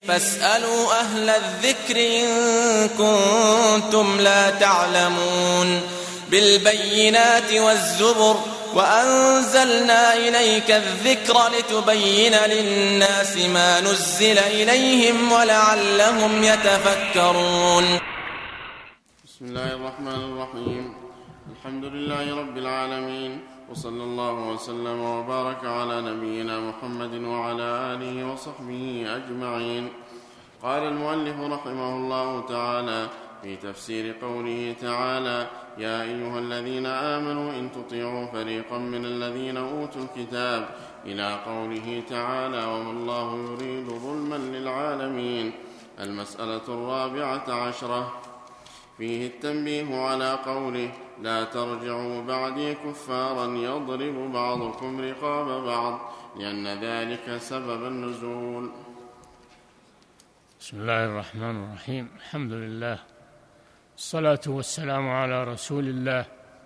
فاسألوا أهل الذكر إن كنتم لا تعلمون بالبينات والزبر وأنزلنا إليك الذكر لتبين للناس ما نزل إليهم ولعلهم يتفكرون. بسم الله الرحمن الرحيم. الحمد لله رب العالمين، وصلى الله وسلم وبارك على نبينا محمد وعلى آله وصحبه أجمعين. قال المؤلف رحمه الله تعالى في تفسير قوله تعالى: يا أيها الذين آمنوا إن تطيعوا فريقا من الذين أوتوا الكتاب، إلى قوله تعالى: وما الله يريد ظلما للعالمين. المسألة 14 فيه التنبيه على قوله: لا ترجعوا بعدي كفارا يضرب بعضكم رقاب بعض، لأن ذلك سبب النزول. بسم الله الرحمن الرحيم. الحمد لله، الصلاة والسلام على رسول الله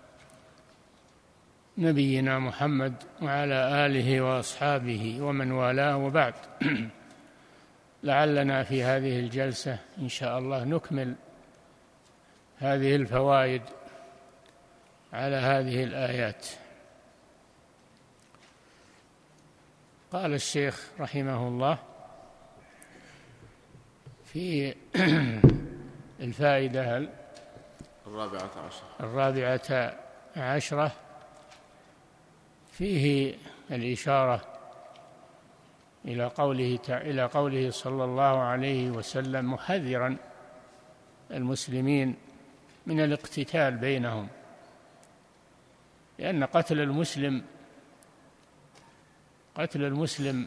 نبينا محمد وعلى آله وأصحابه ومن والاه، وبعد. لعلنا في هذه الجلسة إن شاء الله نكمل هذه الفوائد على هذه الآيات. قال الشيخ رحمه الله في الفائدة 14 فيه الإشارة إلى قوله صلى الله عليه وسلم محذرا المسلمين من الاقتتال بينهم، لأن قتل المسلم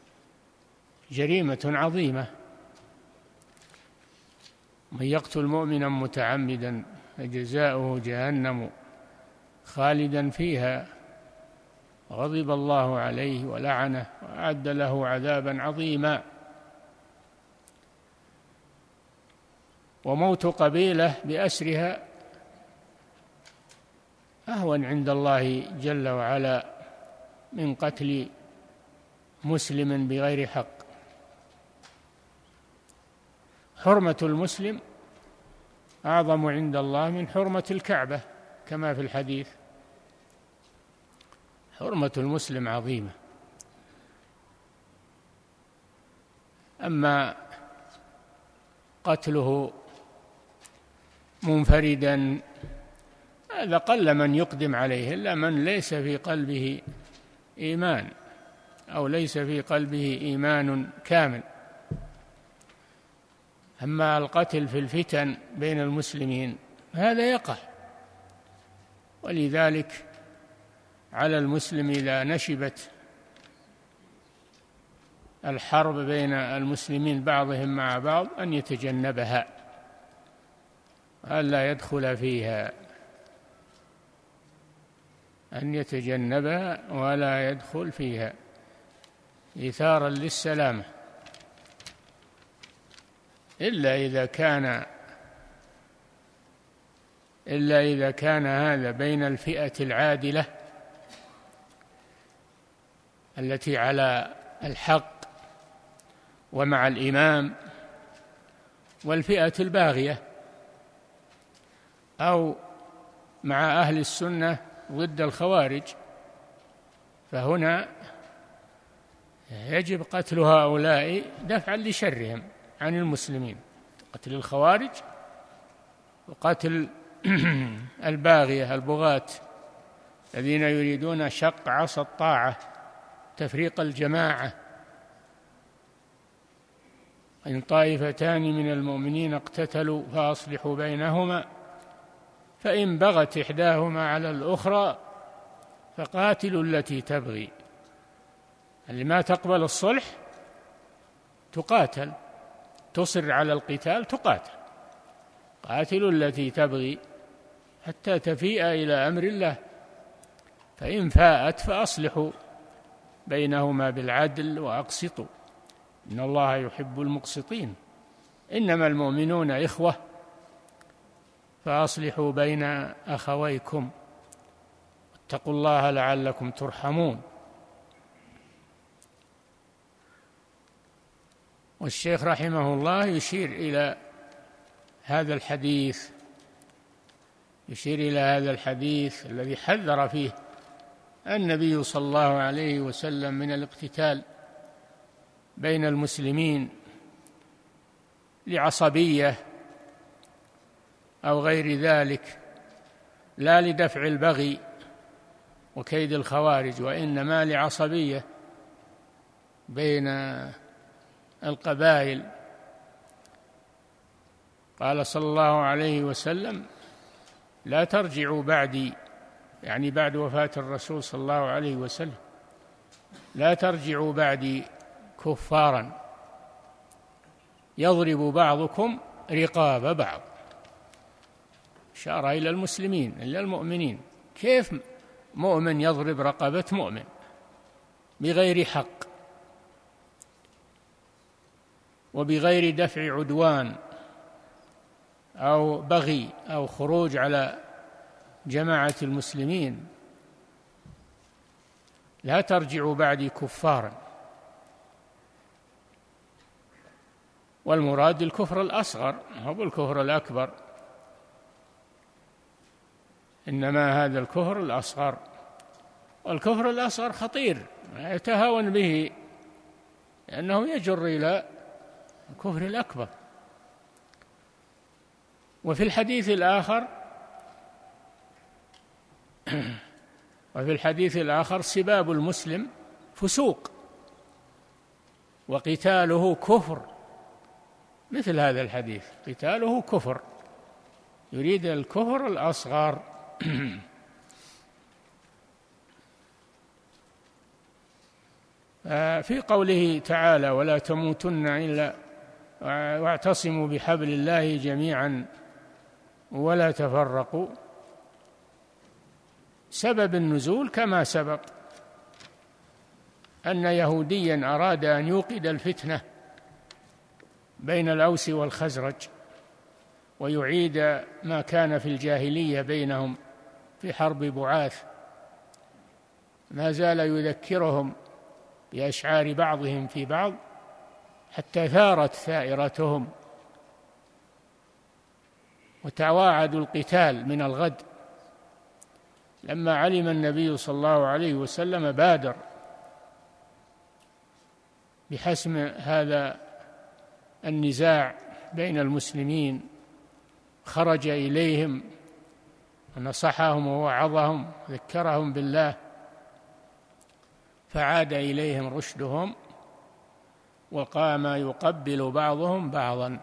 جريمة عظيمة. من يقتل مؤمنا متعمدا فجزاؤه جهنم خالدا فيها غضب الله عليه ولعنه وأعد له عذابا عظيما. وموت قبيلة بأسرها أهون عند الله جل وعلا من قتل مسلم بغير حق. حرمة المسلم أعظم عند الله من حرمة الكعبة، كما في الحديث. حرمة المسلم عظيمة. أما قتله منفردا هذا قل من يقدم عليه، إلا من ليس في قلبه إيمان أو ليس في قلبه إيمان كامل. أما القتل في الفتن بين المسلمين هذا يقع، ولذلك على المسلم إذا نشبت الحرب بين المسلمين بعضهم مع بعض أن يتجنبها، ألا يدخل فيها، أن يتجنبها ولا يدخل فيها إيثارا للسلامة، إلا إذا كان هذا بين الفئة العادلة التي على الحق ومع الإمام، والفئة الباغية، أو مع أهل السنة ضد الخوارج، فهنا يجب قتل هؤلاء دفعا لشرهم عن المسلمين، قتل الخوارج وقتل الباغية البغاة الذين يريدون شق عصا الطاعة، تفريق الجماعة. إن طائفتان من المؤمنين اقتتلوا فأصلحوا بينهما فإن بغت إحداهما على الأخرى فقاتلوا التي تبغي. اللي ما تقبل الصلح تقاتل، تصر على القتال تقاتل. قاتلوا التي تبغي حتى تفيء إلى أمر الله، فإن فاءت فأصلحوا بينهما بالعدل وأقسطوا إن الله يحب المقسطين. إنما المؤمنون إخوة فأصلحوا بين أخويكم اتقوا الله لعلكم ترحمون. والشيخ رحمه الله يشير إلى هذا الحديث، الذي حذر فيه النبي صلى الله عليه وسلم من الاقتتال بين المسلمين لعصبية أو غير ذلك، لا لدفع البغي وكيد الخوارج، وإنما لعصبية بين القبائل. قال صلى الله عليه وسلم: لا ترجعوا بعدي، يعني بعد وفاة الرسول صلى الله عليه وسلم، لا ترجعوا بعدي كفارا يضرب بعضكم رقاب بعض. إشارة إلى المسلمين، إلى المؤمنين. كيف مؤمن يضرب رقبة مؤمن بغير حق وبغير دفع عدوان أو بغي أو خروج على جماعة المسلمين؟ لا ترجعوا بعدي كفارا. والمراد الكفر الأصغر، هو الكفر الأكبر، إنما هذا الكفر الأصغر. والكفر الأصغر خطير، يتهاون به لأنه يجر إلى الكفر الأكبر. وفي الحديث الآخر سباب المسلم فسوق وقتاله كفر. مثل هذا الحديث، قتاله كفر، يريد الكفر الأصغر. في قوله تعالى: ولا تموتن إلا واعتصموا بحبل الله جميعا ولا تفرقوا، سبب النزول كما سبق، أن يهوديا أراد أن يوقد الفتنة بين الأوس والخزرج ويعيد ما كان في الجاهلية بينهم في حرب بعاث، ما زال يذكرهم بأشعار بعضهم في بعض حتى ثارت ثائرتهم وتواعدوا القتال من الغد. لما علم النبي صلى الله عليه وسلم بادر بحسم هذا النزاع بين المسلمين، خرج إليهم ونصحهم ووعظهم وذكرهم بالله، فعاد إليهم رشدهم وقام يقبل بعضهم بعضا.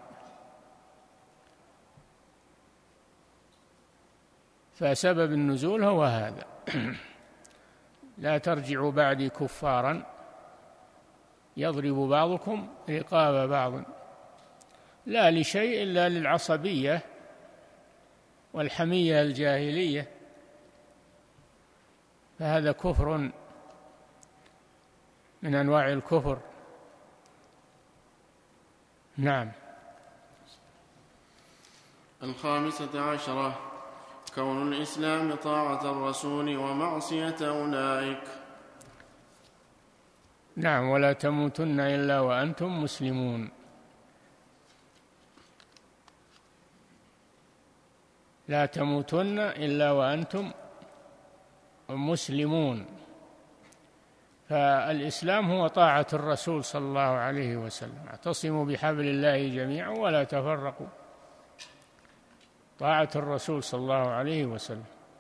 فسبب النزول هو هذا: لا ترجعوا بعدي كفارا يضرب بعضكم رقاب بعض، لا لشيء إلا للعصبية والحمية الجاهلية، فهذا كفر من أنواع الكفر. نعم. 15 كون الإسلام طاعة الرسول ومعصية أولئك. نعم. ولا تموتن إلا وأنتم مسلمون. لا تموتن إلا وأنتم مسلمون. فالإسلام هو طاعة الرسول صلى الله عليه وسلم: اعتصموا بحبل الله جميعا ولا تفرقوا. طاعة الرسول صلى الله عليه وسلم.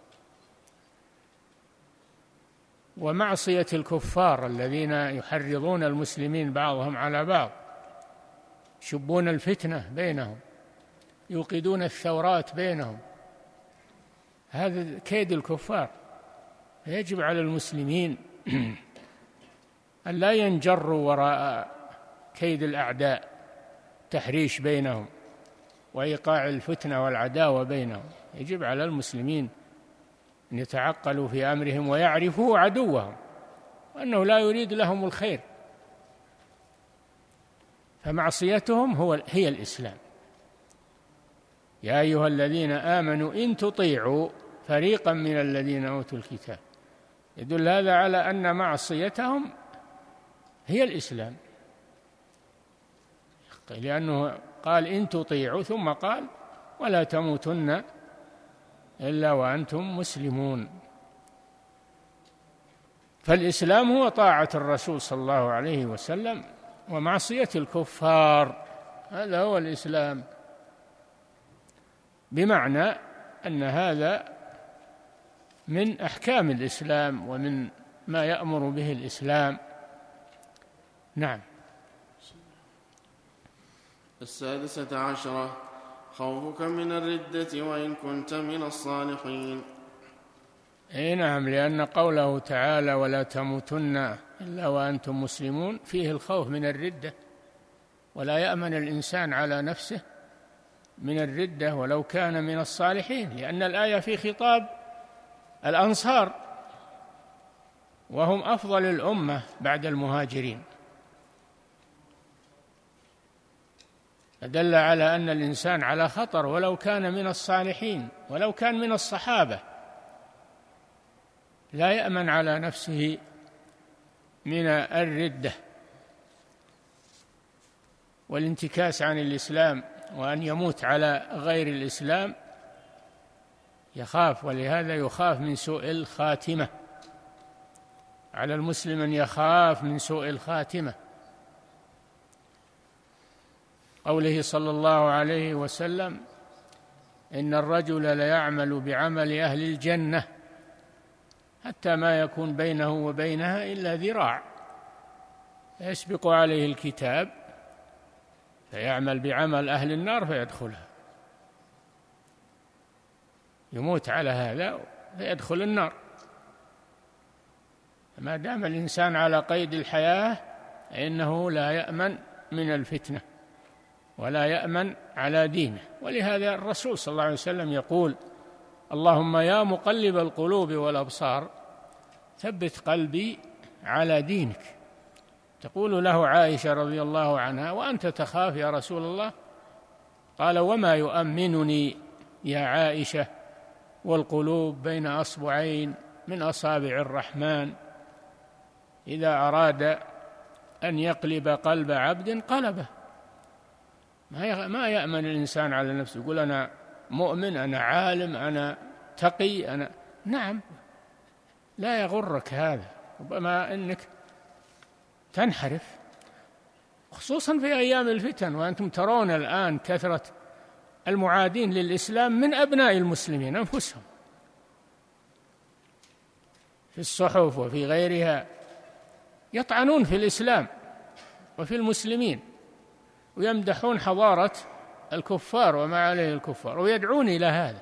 ومعصية الكفار الذين يحرضون المسلمين بعضهم على بعض، يشبون الفتنة بينهم، يوقدون الثورات بينهم، هذا كيد الكفار. يجب على المسلمين أن لا ينجروا وراء كيد الأعداء، تحريش بينهم وإيقاع الفتنة والعداوة بينهم. يجب على المسلمين أن يتعقلوا في أمرهم ويعرفوا عدوهم وأنه لا يريد لهم الخير، فمعصيتهم هي الإسلام. يا أيها الذين آمنوا إن تطيعوا فريقا من الذين أوتوا الكتاب، يدل هذا على أن معصيتهم هي الإسلام. لأنه قال إن تطيعوا، ثم قال ولا تموتن إلا وأنتم مسلمون. فالإسلام هو طاعة الرسول صلى الله عليه وسلم ومعصية الكفار، هذا هو الإسلام، بمعنى أن هذا من أحكام الإسلام ومن ما يأمر به الإسلام. نعم. 16 خوفك من الردة وإن كنت من الصالحين. أي نعم، لأن قوله تعالى ولا تموتن إلا وأنتم مسلمون فيه الخوف من الردة، ولا يأمن الإنسان على نفسه من الردة ولو كان من الصالحين، لأن الآية في خطاب الأنصار وهم أفضل الأمة بعد المهاجرين، دل على أن الإنسان على خطر ولو كان من الصالحين، ولو كان من الصحابة لا يأمن على نفسه من الردة والانتكاس عن الإسلام وأن يموت على غير الإسلام، يخاف، ولهذا يخاف من سوء الخاتمة، على المسلم أن يخاف من سوء الخاتمة. قوله صلى الله عليه وسلم إن الرجل ليعمل بعمل أهل الجنة حتى ما يكون بينه وبينها إلا ذراع، يسبق عليه الكتاب فيعمل بعمل أهل النار فيدخلها، يموت على هذا فيدخل النار. ما دام الإنسان على قيد الحياة إنه لا يأمن من الفتنة ولا يأمن على دينه. ولهذا الرسول صلى الله عليه وسلم يقول اللهم يا مقلب القلوب والأبصار ثبت قلبي على دينك. تقول له عائشة رضي الله عنها وأنت تخاف يا رسول الله؟ قال وما يؤمنني يا عائشة والقلوب بين أصبعين من أصابع الرحمن، إذا أراد أن يقلب قلب عبد قلبه. ما يأمن الإنسان على نفسه، يقول أنا مؤمن، أنا عالم، أنا تقي، أنا نعم، لا يغرك هذا، ربما أنك تنحرف، خصوصا في أيام الفتن، وأنتم ترون الآن كثرة المعادين للإسلام من أبناء المسلمين أنفسهم في الصحف وفي غيرها، يطعنون في الإسلام وفي المسلمين ويمدحون حضارة الكفار وما عليه الكفار ويدعون إلى هذا.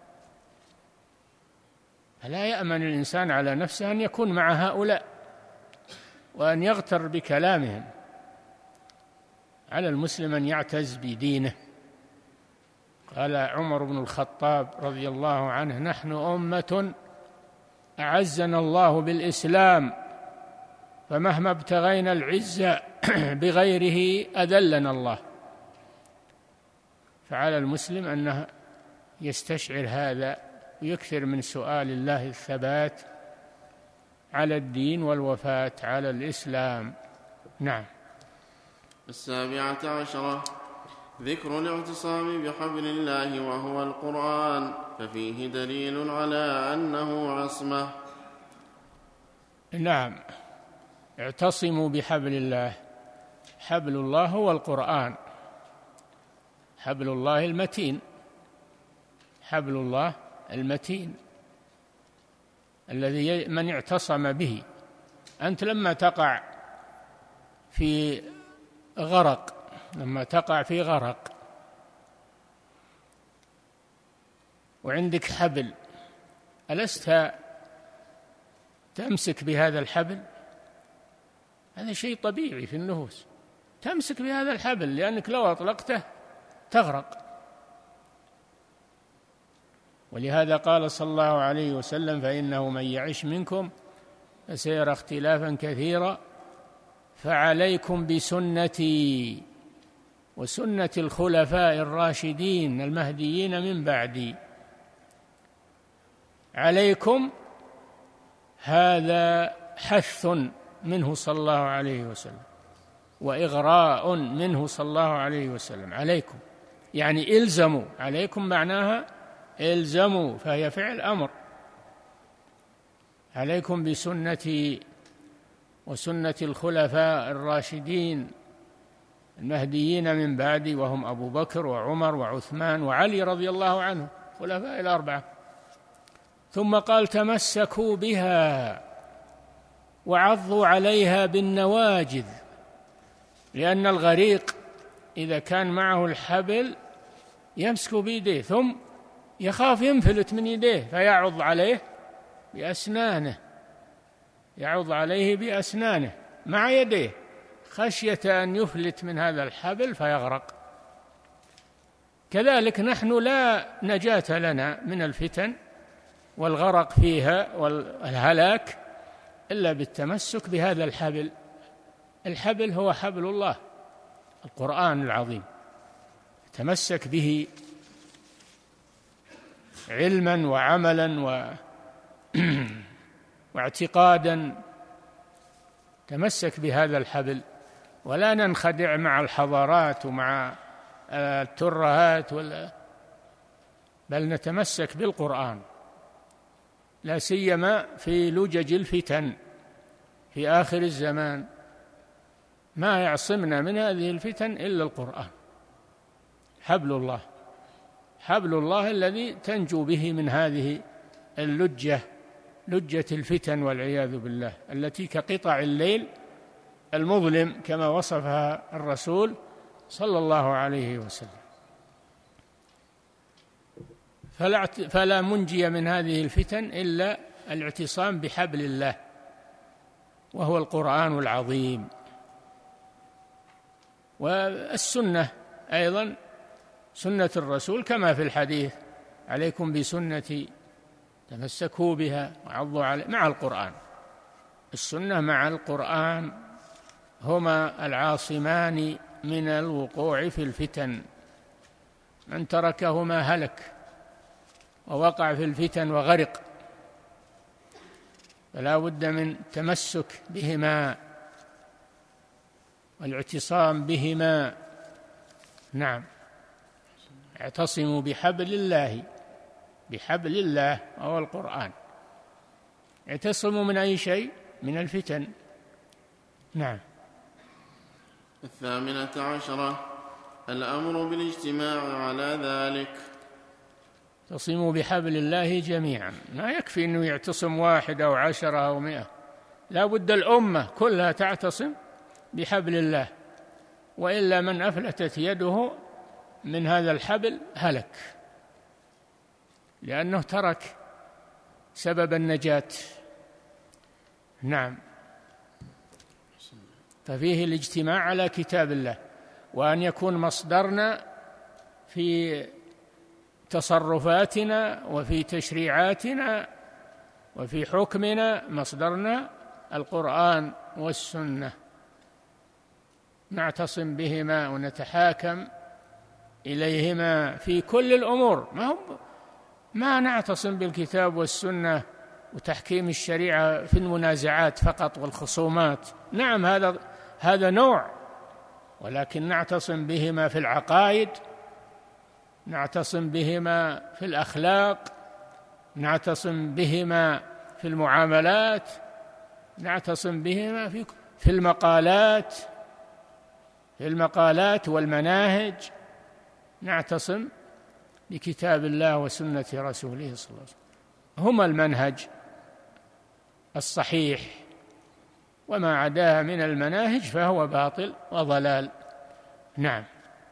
فلا يأمن الإنسان على نفسه أن يكون مع هؤلاء وأن يغتر بكلامهم. على المسلم أن يعتز بدينه. قال عمر بن الخطاب رضي الله عنه نحن أمة أعزنا الله بالإسلام فمهما ابتغينا العزة بغيره أذلنا الله. فعلى المسلم أنه يستشعر هذا ويكثر من سؤال الله الثبات على الدين والوفاة على الإسلام. نعم. 17 ذكر الاعتصام بحبل الله وهو القرآن، ففيه دليل على أنه عصمة. نعم، اعتصموا بحبل الله، حبل الله هو القرآن، حبل الله المتين، حبل الله المتين الذي من اعتصم به. أنت لما تقع في غرق، وعندك حبل، ألست تمسك بهذا الحبل؟ هذا شيء طبيعي في النفوس، تمسك بهذا الحبل لأنك لو أطلقته تغرق. ولهذا قال صلى الله عليه وسلم فإنه من يعش منكم فسيرى اختلافا كثيرا فعليكم بسنتي وسنة الخلفاء الراشدين المهديين من بعدي. عليكم هذا حث منه صلى الله عليه وسلم، وإغراء منه صلى الله عليه وسلم. عليكم يعني إلزموا، عليكم معناها إلزموا، فهي فعل أمر. عليكم بسنتي وسنة الخلفاء الراشدين المهديين من بعدي، وهم أبو بكر وعمر وعثمان وعلي رضي الله عنه، خلفاء الأربعة. ثم قال تمسكوا بها وعضوا عليها بالنواجذ، لأن الغريق إذا كان معه الحبل يمسك بيديه ثم يخاف ينفلت من يديه فيعض عليه بأسنانه، يعض عليه بأسنانه مع يديه خشية أن يفلت من هذا الحبل فيغرق. كذلك نحن لا نجاة لنا من الفتن والغرق فيها والهلاك إلا بالتمسك بهذا الحبل. الحبل هو حبل الله القرآن العظيم، تمسك به علما وعملا واعتقادا، تمسك بهذا الحبل، ولا ننخدع مع الحضارات ومع الترهات بل نتمسك بالقرآن، لا سيما في لجج الفتن في آخر الزمان. ما يعصمنا من هذه الفتن إلا القرآن، حبل الله، حبل الله الذي تنجو به من هذه اللجة، لجة الفتن والعياذ بالله، التي كقطع الليل المظلم كما وصفها الرسول صلى الله عليه وسلم. فلا منجي من هذه الفتن إلا الاعتصام بحبل الله وهو القرآن العظيم. والسنة أيضا، سنة الرسول كما في الحديث عليكم بسنتي تمسكوا بها وعضوا عليها، مع القرآن. السنة مع القرآن هما العاصمان من الوقوع في الفتن، من تركهما هلك ووقع في الفتن وغرق، فلا بد من تمسك بهما والاعتصام بهما. نعم، اعتصموا بحبل الله، بحبل الله وهو القرآن. اعتصموا من أي شيء؟ من الفتن. نعم. 18 الأمر بالاجتماع على ذلك. اعتصموا بحبل الله جميعا، ما يكفي أنه يعتصم 1 أو 10 أو 100، لا بد الأمة كلها تعتصم بحبل الله، وإلا من أفلتت يده من هذا الحبل هلك، لأنه ترك سبب النجاة. نعم. ففيه الاجتماع على كتاب الله، وأن يكون مصدرنا في تصرفاتنا وفي تشريعاتنا وفي حكمنا، مصدرنا القرآن والسنة، نعتصم بهما ونتحاكم إليهما في كل الأمور. ما نعتصم بالكتاب والسنة وتحكيم الشريعة في المنازعات فقط والخصومات، نعم هذا نوع، ولكن نعتصم بهما في العقائد، نعتصم بهما في الأخلاق، نعتصم بهما في المعاملات، نعتصم بهما في المقالات والمناهج، نعتصم بكتاب الله وسنة رسوله صلى الله عليه وسلم، هما المنهج الصحيح، وما عداها من المناهج فهو باطل وضلال. نعم.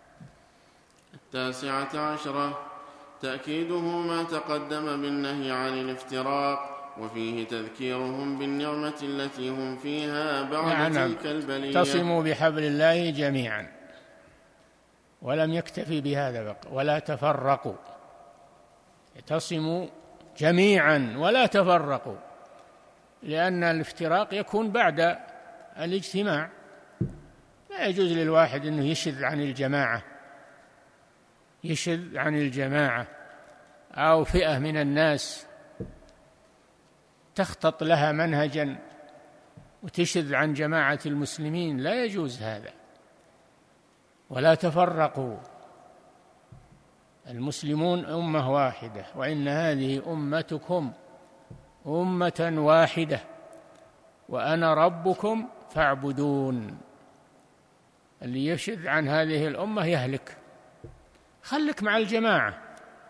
19 تأكيده ما تقدم بالنهي عن الافتراق، وفيه تذكيرهم بالنعمة التي هم فيها بعد تلك البلية. اعتصموا بحبل الله جميعا، ولم يكتفي بهذا بقى، ولا تفرقوا، اعتصموا جميعا ولا تفرقوا، لأن الافتراق يكون بعد الاجتماع، لا يجوز للواحد أنه يشذ عن الجماعة أو فئة من الناس تخطط لها منهجا وتشذ عن جماعة المسلمين، لا يجوز هذا. ولا تفرقوا. المسلمون أمة واحدة، وإن هذه أمتكم أمة واحدة وأنا ربكم فاعبدون. اللي يشذ عن هذه الأمة يهلك. خلك مع الجماعة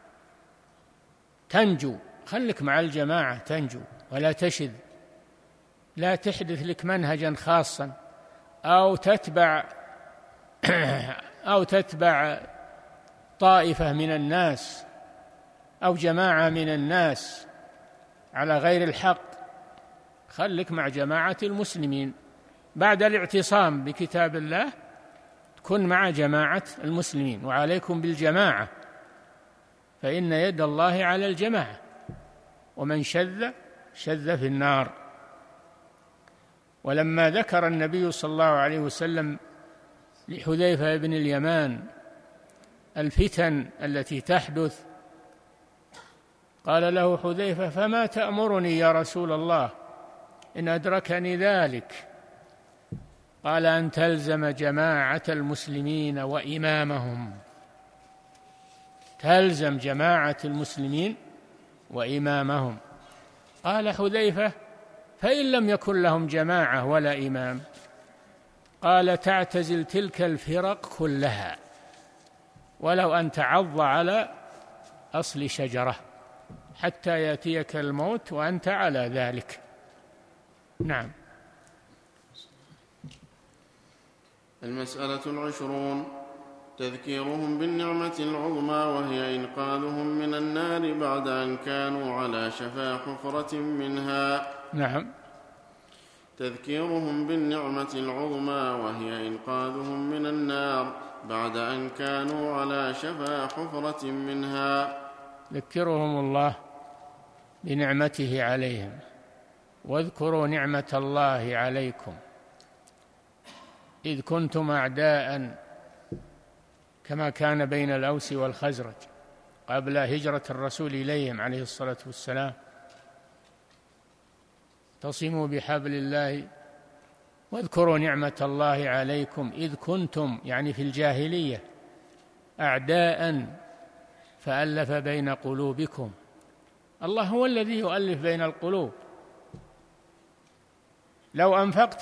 تنجو، خلك مع الجماعة تنجو ولا تشذ. لا تحدث لك منهجا خاصا أو تتبع طائفة من الناس أو جماعة من الناس على غير الحق. خلك مع جماعة المسلمين. بعد الاعتصام بكتاب الله كن مع جماعة المسلمين، وعليكم بالجماعة، فإن يد الله على الجماعة، ومن شذ في النار. ولما ذكر النبي صلى الله عليه وسلم لحذيفة بن اليمان الفتن التي تحدث، قال له حذيفة: فما تأمرني يا رسول الله إن أدركني ذلك؟ قال: أن تلزم جماعة المسلمين وإمامهم. تلزم جماعة المسلمين وإمامهم. قال حذيفة: فإن لم يكن لهم جماعة ولا إمام؟ قال: تعتزل تلك الفرق كلها ولو أن تعض على أصل شجرة حتى يأتيك الموت وأنت على ذلك. نعم. المسألة 20: تذكيرهم بالنعمة العظمى وهي إنقاذهم من النار بعد أن كانوا على شفا حفرة منها. نعم. تذكيرهم بالنعمة العظمى وهي إنقاذهم من النار بعد أن كانوا على شفا حفرة منها. ذكرهم الله بنعمته عليهم. واذكروا نعمة الله عليكم إذ كنتم أعداء كما كان بين الأوس والخزرج قبل هجرة الرسول إليهم عليه الصلاة والسلام. اعتصموا بحبل الله واذكروا نعمة الله عليكم إذ كنتم، يعني في الجاهلية، أعداء فألف بين قلوبكم. الله هو الذي يؤلف بين القلوب. لو أنفقت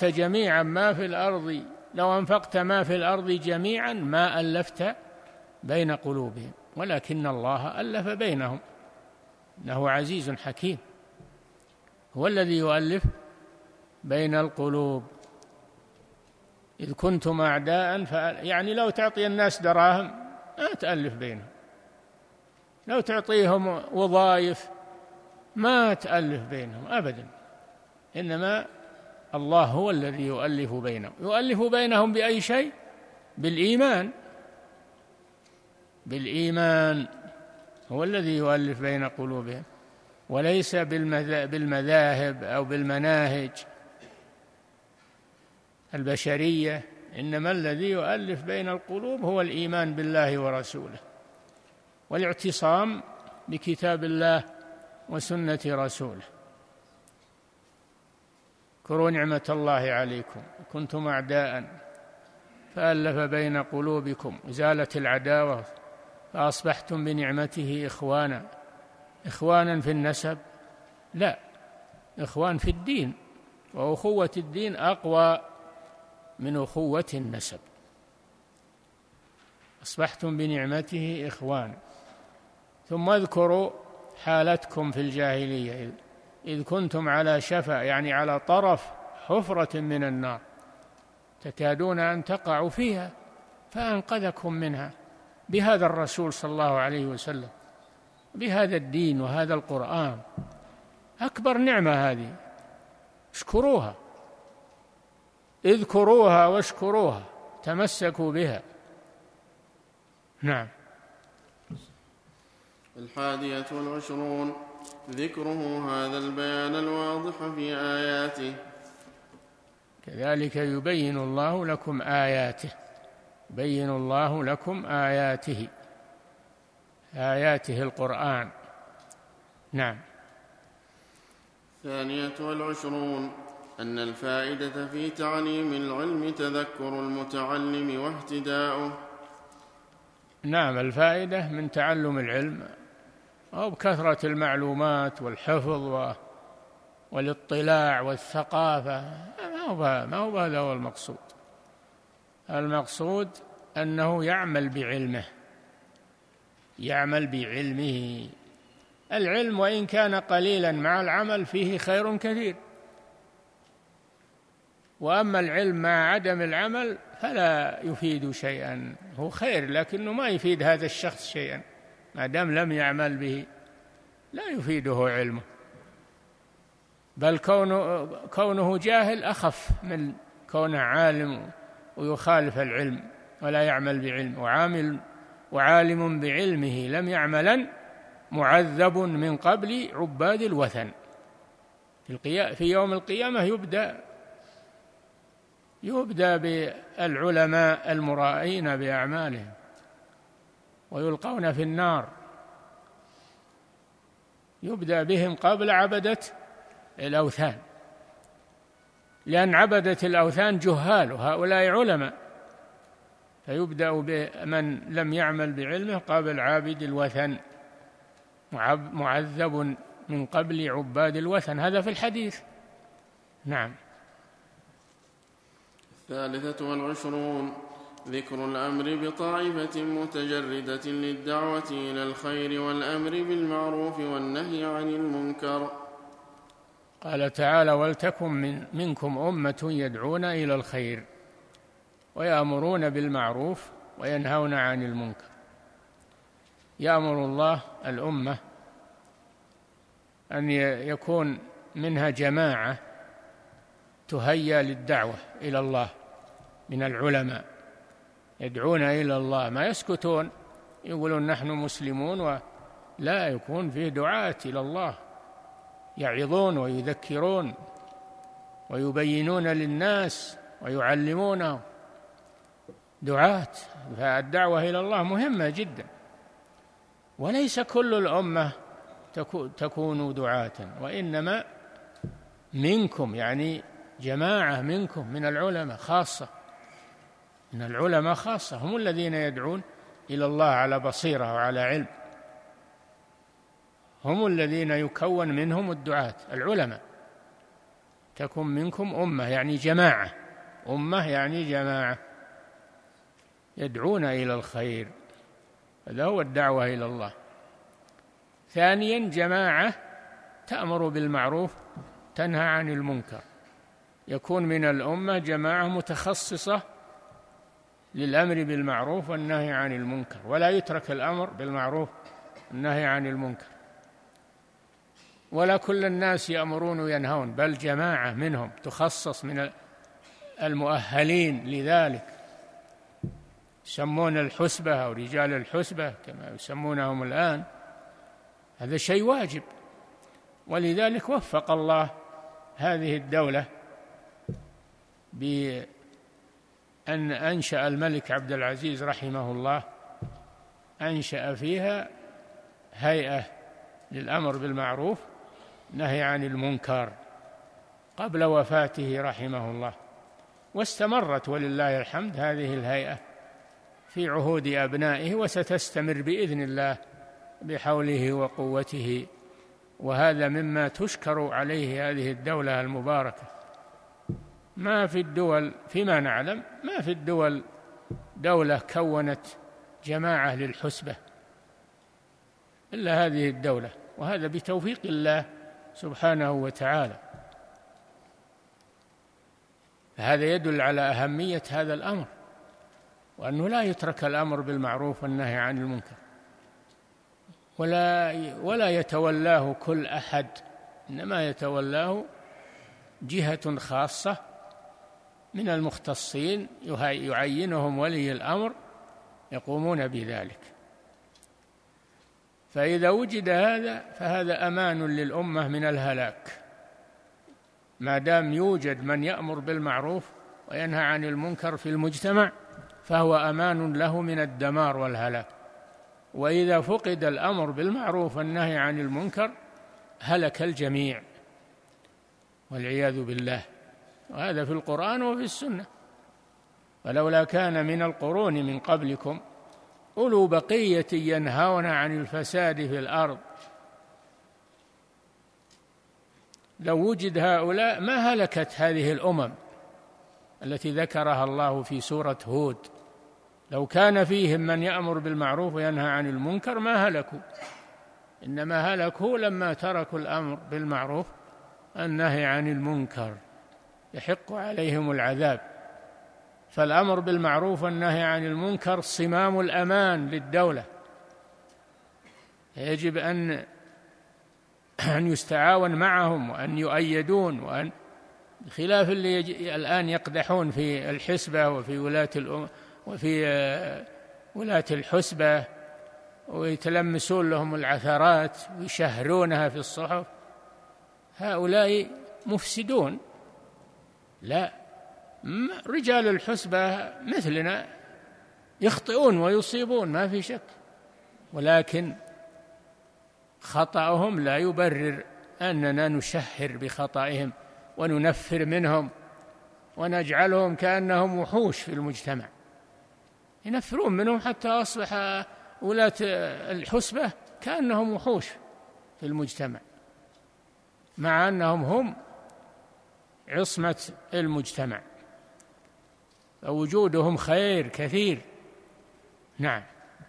ما في الأرض جميعا ما ألفت بين قلوبهم ولكن الله ألف بينهم إنه عزيز حكيم. هو الذي يؤلف بين القلوب. إذ كنتم أعداء يعني لو تعطي الناس دراهم ما تألف بينهم، لو تعطيهم وظائف ما تألف بينهم أبدا، إنما الله هو الذي يؤلف بينهم. يؤلف بينهم بأي شيء؟ بالإيمان هو الذي يؤلف بين قلوبهم، وليس بالمذاهب أو بالمناهج البشرية، إنما الذي يؤلف بين القلوب هو الإيمان بالله ورسوله والاعتصام بكتاب الله وسنة رسوله. اذكروا نعمة الله عليكم كنتم أعداء فألف بين قلوبكم وزالت العداوة فأصبحتم بنعمته إخوانا في النسب؟ لا، إخوان في الدين، وأخوة الدين أقوى من أخوة النسب. أصبحتم بنعمته إخوانا. ثم اذكروا حالتكم في الجاهلية إذ كنتم على شفا، يعني على طرف حفرة من النار تكادون أن تقعوا فيها فأنقذكم منها بهذا الرسول صلى الله عليه وسلم، بهذا الدين وهذا القرآن. أكبر نعمة هذه، اشكروها، اذكروها واشكروها، تمسكوا بها. نعم. 21: ذكره هذا البيان الواضح في آياته. كذلك يبين الله لكم آياته، يبين الله لكم آياته القرآن. نعم. 22: أن الفائدة في تعليم العلم تذكر المتعلم واهتداؤه. نعم، الفائدة من تعلم العلم أو بكثرة المعلومات والحفظ والاطلاع والثقافة، ما هو هذا هو المقصود. المقصود أنه يعمل بعلمه، يعمل بعلمه. العلم وإن كان قليلا مع العمل فيه خير كثير، وأما العلم مع عدم العمل فلا يفيد شيئا. هو خير لكنه ما يفيد هذا الشخص شيئا ما دام لم يعمل به، لا يفيده علمه، بل كونه جاهل أخف من كونه عالم ويخالف العلم ولا يعمل بعلم. وعالم بعلمه لم يعملا معذب من قبل عباد الوثن. في يوم القيامة يبدأ بالعلماء المرائين بأعمالهم ويلقون في النار، يبدأ بهم قبل عبدة الأوثان، لأن عبدة الأوثان جهال وهؤلاء علماء، فيبدأ بمن لم يعمل بعلمه قبل عابد الوثن، معذب من قبل عباد الوثن. هذا في الحديث. نعم. 23 ذكر الأمر بطائفة متجردة للدعوة إلى الخير والأمر بالمعروف والنهي عن المنكر. قال تعالى: ولتكن منكم أمة يدعون إلى الخير ويأمرون بالمعروف وينهون عن المنكر. يأمر الله الأمة أن يكون منها جماعة تهيأ للدعوة إلى الله من العلماء، يدعون إلى الله، ما يسكتون يقولون نحن مسلمون، لا، يكون فيه دعاة إلى الله يعظون ويذكرون ويبينون للناس ويعلمونه، دعاة. فالدعوة إلى الله مهمة جدا، وليس كل الأمة تكون دعاة، وإنما منكم، يعني جماعة منكم من العلماء خاصة، من العلماء خاصة، هم الذين يدعون إلى الله على بصيرة وعلى علم، هم الذين يكون منهم الدعاة العلماء. تكن منكم أمة يعني جماعة، أمة يعني جماعة يدعون إلى الخير، هذا هو الدعوة إلى الله. ثانيا جماعة تأمر بالمعروف تنهى عن المنكر، يكون من الأمة جماعة متخصصة للأمر بالمعروف والنهي عن المنكر، ولا يترك الأمر بالمعروف والنهي عن المنكر، ولا كل الناس يأمرون وينهون، بل جماعة منهم تخصص من المؤهلين لذلك، يسمون الحسبة أو رجال الحسبة كما يسمونهم الآن. هذا شيء واجب، ولذلك وفق الله هذه الدولة بأن أنشأ الملك عبد العزيز رحمه الله، أنشأ فيها هيئة للأمر بالمعروف نهي عن المنكر قبل وفاته رحمه الله، واستمرت ولله الحمد هذه الهيئة في عهود أبنائه، وستستمر بإذن الله بحوله وقوته. وهذا مما تشكر عليه هذه الدولة المباركة. ما في الدول فيما نعلم، ما في الدول دولة كونت جماعة للحسبة إلا هذه الدولة، وهذا بتوفيق الله سبحانه وتعالى. هذا يدل على أهمية هذا الأمر، وأنه لا يترك الأمر بالمعروف والنهي عن المنكر، ولا يتولاه كل أحد، إنما يتولاه جهة خاصة من المختصين يعينهم ولي الأمر يقومون بذلك. فإذا وجد هذا فهذا أمان للأمة من الهلاك، ما دام يوجد من يأمر بالمعروف وينهى عن المنكر في المجتمع فهو أمان له من الدمار والهلاك. وإذا فقد الأمر بالمعروف والنهي عن المنكر هلك الجميع والعياذ بالله. وهذا في القرآن وفي السنة. ولولا كان من القرون من قبلكم أولو بقية ينهون عن الفساد في الأرض. لو وجد هؤلاء ما هلكت هذه الأمم التي ذكرها الله في سورة هود. لو كان فيهم من يأمر بالمعروف وينهى عن المنكر ما هلكوا، إنما هلكوا لما تركوا الأمر بالمعروف النهي عن المنكر، يحق عليهم العذاب. فالأمر بالمعروف والنهي عن المنكر صمام الأمان للدولة، يجب أن يستعاون معهم وأن يؤيدون، وأن خلاف اللي الآن يقدحون في الحسبة وفي ولاة الحسبة ويتلمسون لهم العثرات ويشهرونها في الصحف. هؤلاء مفسدون. لا، رجال الحسبة مثلنا يخطئون ويصيبون ما في شك، ولكن خطأهم لا يبرر أننا نشهر بخطئهم وننفر منهم ونجعلهم كأنهم وحوش في المجتمع. ينفرون منهم حتى أصبح ولاة الحسبة كأنهم وحوش في المجتمع، مع أنهم هم عصمة المجتمع، ووجودهم خير كثير. نعم.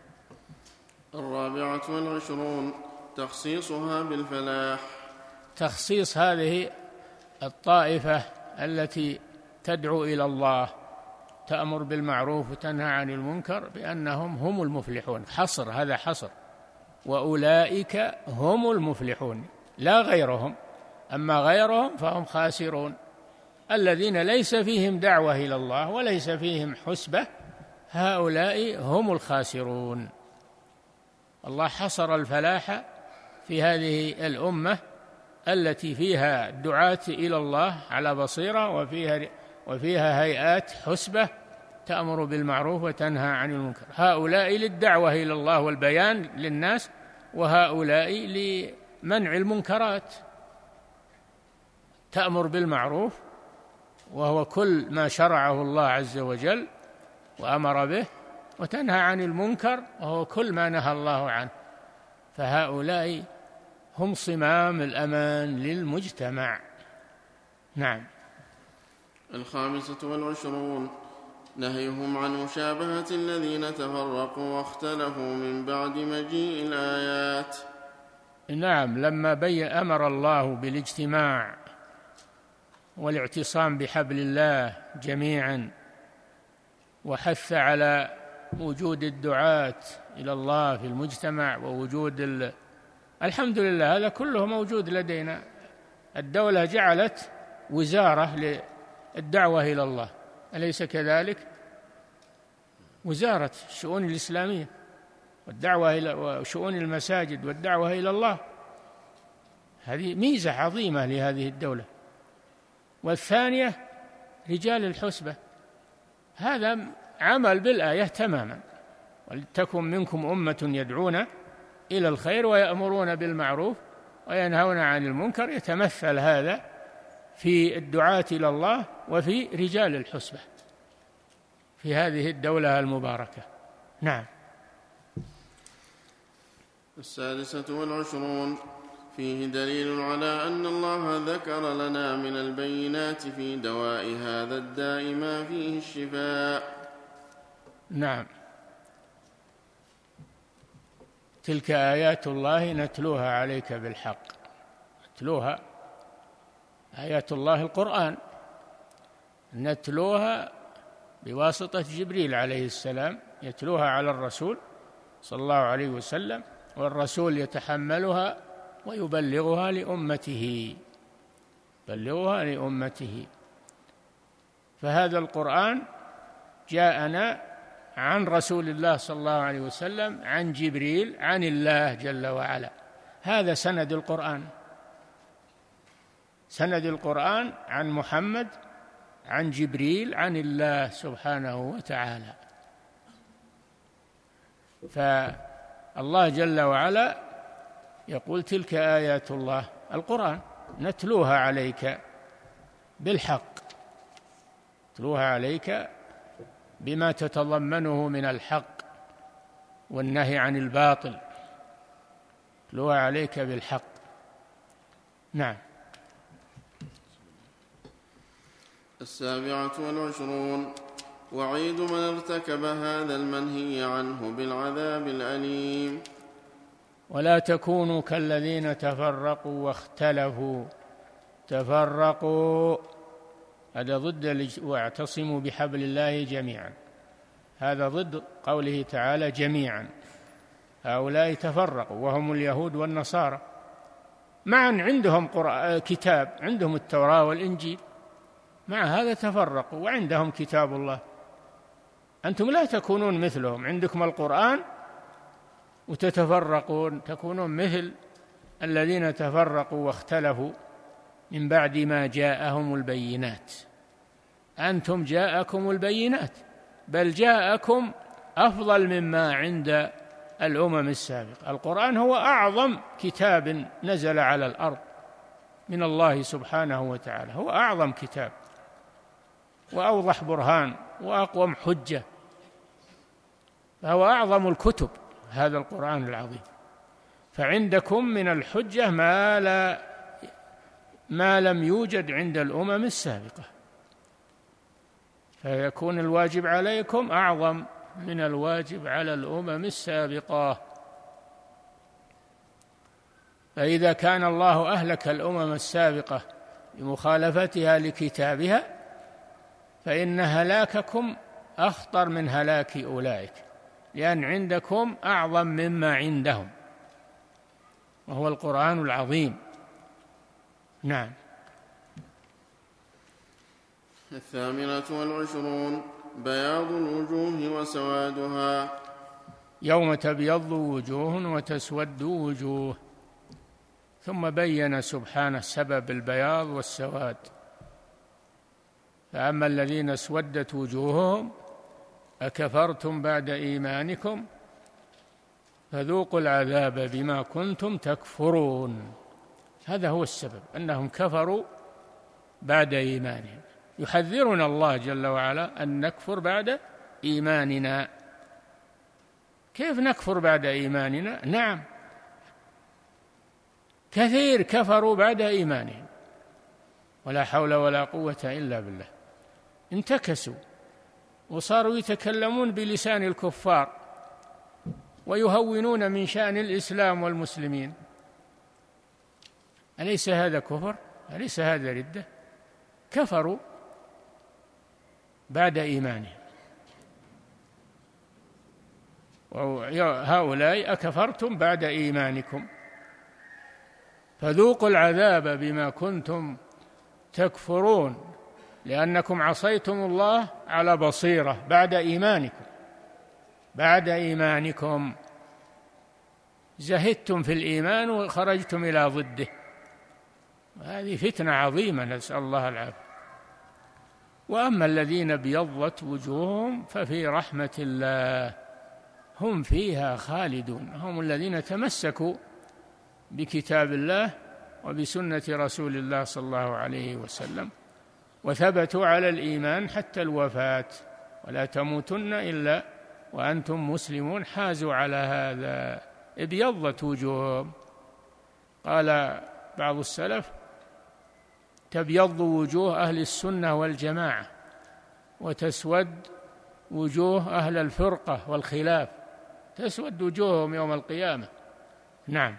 24 تخصيصها بالفلاح. تخصيص هذه الطائفة التي تدعو إلى الله، تأمر بالمعروف وتنهى عن المنكر، بأنهم هم المفلحون. حصر، هذا حصر، وأولئك هم المفلحون لا غيرهم، أما غيرهم فهم خاسرون. الذين ليس فيهم دعوة إلى الله وليس فيهم حسبة هؤلاء هم الخاسرون. الله حصر الفلاح في هذه الأمة التي فيها دعاة إلى الله على بصيرة، وفيها هيئات حسبة تأمر بالمعروف وتنهى عن المنكر. هؤلاء للدعوة إلى الله والبيان للناس، وهؤلاء لمنع المنكرات. تأمر بالمعروف وهو كل ما شرعه الله عز وجل وأمر به، وتنهى عن المنكر وهو كل ما نهى الله عنه. فهؤلاء هم صمام الأمان للمجتمع. نعم. 25 نهيهم عن مشابهة الذين تفرقوا واختلفوا من بعد مجيء الآيات. نعم، لما أمر الله بالاجتماع والاعتصام بحبل الله جميعا، وحث على وجود الدعاة إلى الله في المجتمع، ووجود الحمد لله هذا كله موجود لدينا. الدولة جعلت وزارة للدعوة إلى الله، أليس كذلك؟ وزارة الشؤون الإسلامية والدعوة إلى وشؤون المساجد والدعوة إلى الله. هذه ميزة عظيمة لهذه الدولة. والثانية رجال الحسبة، هذا عمل بالآية تماما. ولتكن منكم أمة يدعون إلى الخير ويأمرون بالمعروف وينهون عن المنكر. يتمثل هذا في الدعاة إلى الله وفي رجال الحسبة في هذه الدولة المباركة. نعم. 26 فيه دليل على أن الله ذكر لنا من البينات في دواء هذا الداء ما فيه الشفاء. نعم، تلك آيات الله نتلوها عليك بالحق. نتلوها آيات الله القرآن، نتلوها بواسطة جبريل عليه السلام، يتلوها على الرسول صلى الله عليه وسلم، والرسول يتحملها ويبلغها لأمته. فهذا القرآن جاءنا عن رسول الله صلى الله عليه وسلم، عن جبريل، عن الله جل وعلا. هذا سند القرآن، سند القرآن عن محمد، عن جبريل، عن الله سبحانه وتعالى. فالله جل وعلا يقول تلك آيات الله القرآن نتلوها عليك بالحق، نتلوها عليك بما تتضمنه من الحق والنهي عن الباطل، يتلوها عليك بالحق. نعم. 27. وعيد من ارتكب هذا المنهي عنه بالعذاب الأليم. ولا تكونوا كالذين تفرقوا واختلفوا. تفرقوا هذا ضد واعتصموا بحبل الله جميعا، هذا ضد قوله تعالى جميعا. هؤلاء تفرقوا وهم اليهود والنصارى، معا عندهم كتاب، عندهم التوراة والإنجيل، مع هذا تفرقوا وعندهم كتاب الله. أنتم لا تكونون مثلهم، عندكم القرآن وتتفرقون، تكونون مثل الذين تفرقوا واختلفوا من بعد ما جاءهم البينات. أنتم جاءكم البينات، بل جاءكم أفضل مما عند الأمم السابقة. القرآن هو أعظم كتاب نزل على الأرض من الله سبحانه وتعالى، هو أعظم كتاب وأوضح برهان وأقوم حجة، فهو أعظم الكتب هذا القرآن العظيم. فعندكم من الحجة ما لم يوجد عند الأمم السابقة، فيكون الواجب عليكم أعظم من الواجب على الأمم السابقة. فإذا كان الله أهلك الأمم السابقة بمخالفتها لكتابها، فإن هلاككم أخطر من هلاك أولئك، لأن عندكم أعظم مما عندهم، وهو القرآن العظيم. نعم. 28. بياض الوجوه وسوادها. يوم تبيض وجوه وتسود وجوه، ثم بين سبحانه سبب البياض والسواد. فأما الذين اسودت وجوههم أكفرتم بعد إيمانكم فذوقوا العذاب بما كنتم تكفرون. هذا هو السبب، أنهم كفروا بعد إيمانهم. يحذرنا الله جل وعلا أن نكفر بعد إيماننا. كيف نكفر بعد إيماننا؟ نعم، كثير كفروا بعد إيمانهم، ولا حول ولا قوة إلا بالله، انتكسوا وصاروا يتكلمون بلسان الكفار ويهونون من شأن الإسلام والمسلمين. أليس هذا كفر؟ أليس هذا ردة؟ كفروا بعد إيمانهم. وهؤلاء أكفرتم بعد إيمانكم فذوقوا العذاب بما كنتم تكفرون، لأنكم عصيتم الله على بصيرة بعد إيمانكم زهدتم في الإيمان وخرجتم إلى ضده. هذه فتنة عظيمة، نسأل الله العافية. وأما الذين ابيضت وجوههم ففي رحمة الله هم فيها خالدون، هم الذين تمسكوا بكتاب الله وبسنة رسول الله صلى الله عليه وسلم وثبتوا على الإيمان حتى الوفاة، ولا تموتن إلا وأنتم مسلمون. حازوا على هذا، ابيضت وجوههم. قال بعض السلف: تبيض وجوه أهل السنة والجماعة وتسود وجوه أهل الفرقة والخلاف، تسود وجوههم يوم القيامة. نعم.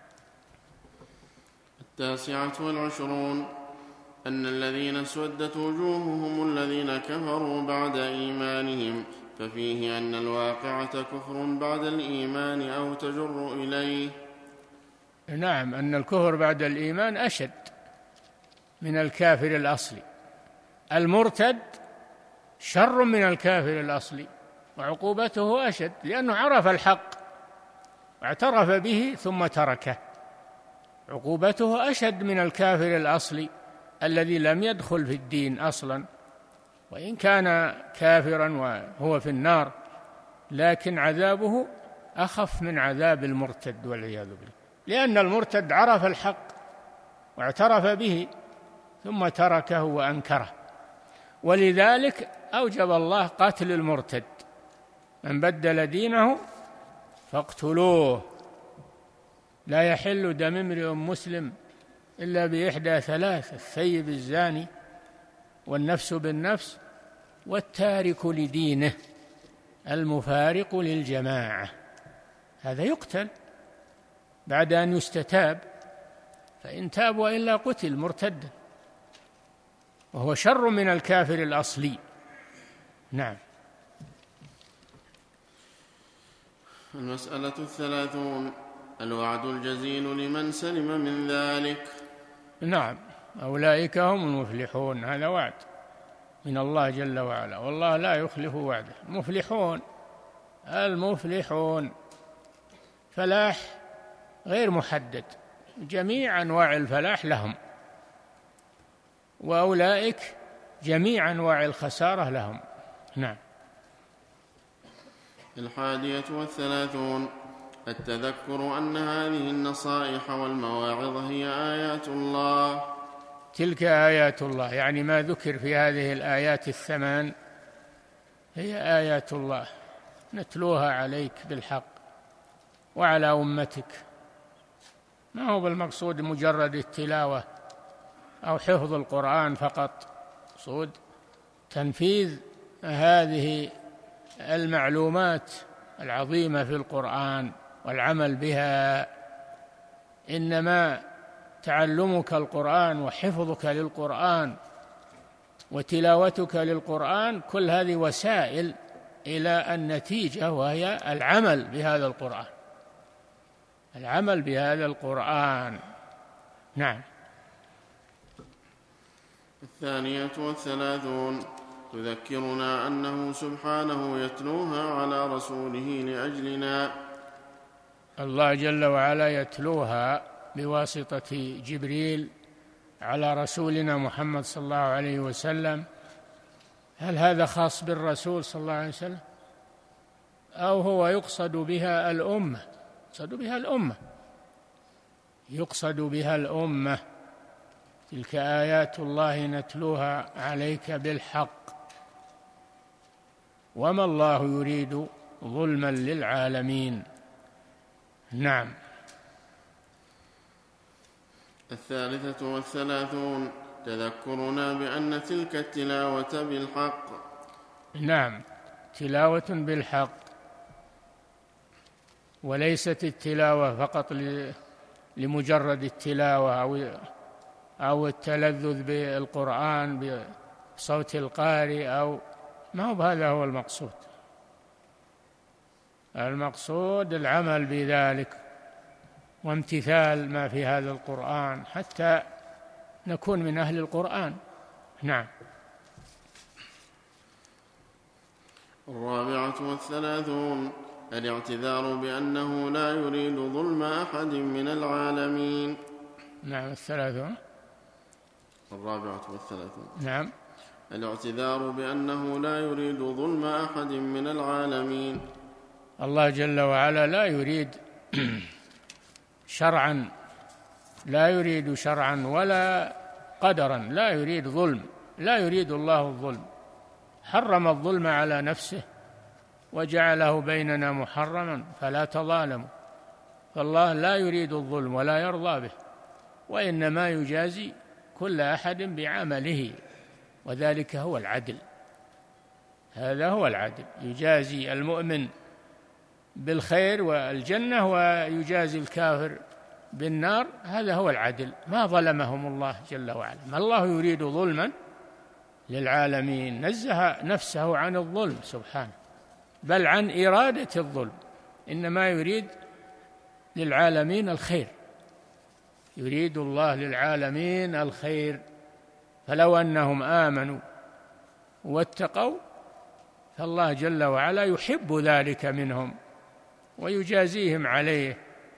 29. أن الذين اسودت وجوههم الذين كفروا بعد إيمانهم، ففيه أن الواقعة كفر بعد الإيمان أو تجر إليه. نعم، أن الكفر بعد الإيمان أشد من الكافر الأصلي. المرتد شر من الكافر الأصلي وعقوبته أشد، لأنه عرف الحق واعترف به ثم تركه. عقوبته أشد من الكافر الأصلي الذي لم يدخل في الدين أصلا، وإن كان كافرا وهو في النار، لكن عذابه أخف من عذاب المرتد والعياذ بالله، لأن المرتد عرف الحق واعترف به ثم تركه وأنكره. ولذلك أوجب الله قتل المرتد، من بدل دينه فاقتلوه. لا يحل دم امرئ مسلم إلا بإحدى ثلاث: الثيب الزاني، والنفس بالنفس، والتارك لدينه المفارق للجماعة. هذا يقتل بعد أن يستتاب، فإن تاب وإلا قتل مرتدا، وهو شر من الكافر الأصلي. نعم. المسألة 30: الوعد الجزيل لمن سلم من ذلك. نعم، أولئك هم المفلحون. هذا وعد من الله جل وعلا، والله لا يخلف وعده. المفلحون فلاح غير محدد، جميع أنواع الفلاح لهم، وأولئك جميع أنواع الخسارة لهم. نعم. 31: التذكر أن هذه النصائح والمواعظ هي آيات الله. تلك آيات الله، يعني ما ذكر في هذه الآيات الثمان هي آيات الله نتلوها عليك بالحق وعلى أمتك. ما هو بالمقصود مجرد التلاوة أو حفظ القرآن فقط، مقصود تنفيذ هذه المعلومات العظيمة في القرآن والعمل بها. إنما تعلمك القرآن وحفظك للقرآن وتلاوتك للقرآن كل هذه وسائل إلى النتيجة، وهي العمل بهذا القرآن، العمل بهذا القرآن. نعم. 32: تذكرنا أنه سبحانه يتلوها على رسوله لأجلنا. الله جل وعلا يتلوها بواسطة جبريل على رسولنا محمد صلى الله عليه وسلم. هل هذا خاص بالرسول صلى الله عليه وسلم أو هو يقصد بها الأمة؟ يقصد بها الأمة. تلك آيات الله نتلوها عليك بالحق وما الله يريد ظلما للعالمين. نعم. 33: تذكرنا بأن تلك التلاوة بالحق. نعم، تلاوة بالحق، وليست التلاوة فقط لمجرد التلاوة أو التلذذ بالقرآن بصوت القارئ، أو ما هو هذا هو المقصود. المقصود العمل بذلك وامتثال ما في هذا القرآن حتى نكون من أهل القرآن. نعم. 34: الاعتذار بأنه لا يريد ظلم أحد من العالمين. نعم. 34. نعم. الاعتذار بأنه لا يريد ظلم أحد من العالمين. الله جل وعلا لا يريد شرعا، لا يريد شرعا ولا قدرا، لا يريد ظلم، لا يريد الله الظلم. حرم الظلم على نفسه وجعله بيننا محرما فلا تظالموا. فالله لا يريد الظلم ولا يرضى به، وإنما يجازي كل أحد بعمله، وذلك هو العدل. هذا هو العدل، يجازي المؤمن بالخير والجنة ويجازي الكافر بالنار. هذا هو العدل. ما ظلمهم الله جل وعلا، ما الله يريد ظلما للعالمين، نزه نفسه عن الظلم سبحانه، بل عن إرادة الظلم، إنما يريد للعالمين الخير، يريد الله للعالمين الخير. فلو أنهم آمنوا واتقوا فالله جل وعلا يحب ذلك منهم ويجازيهم عليه.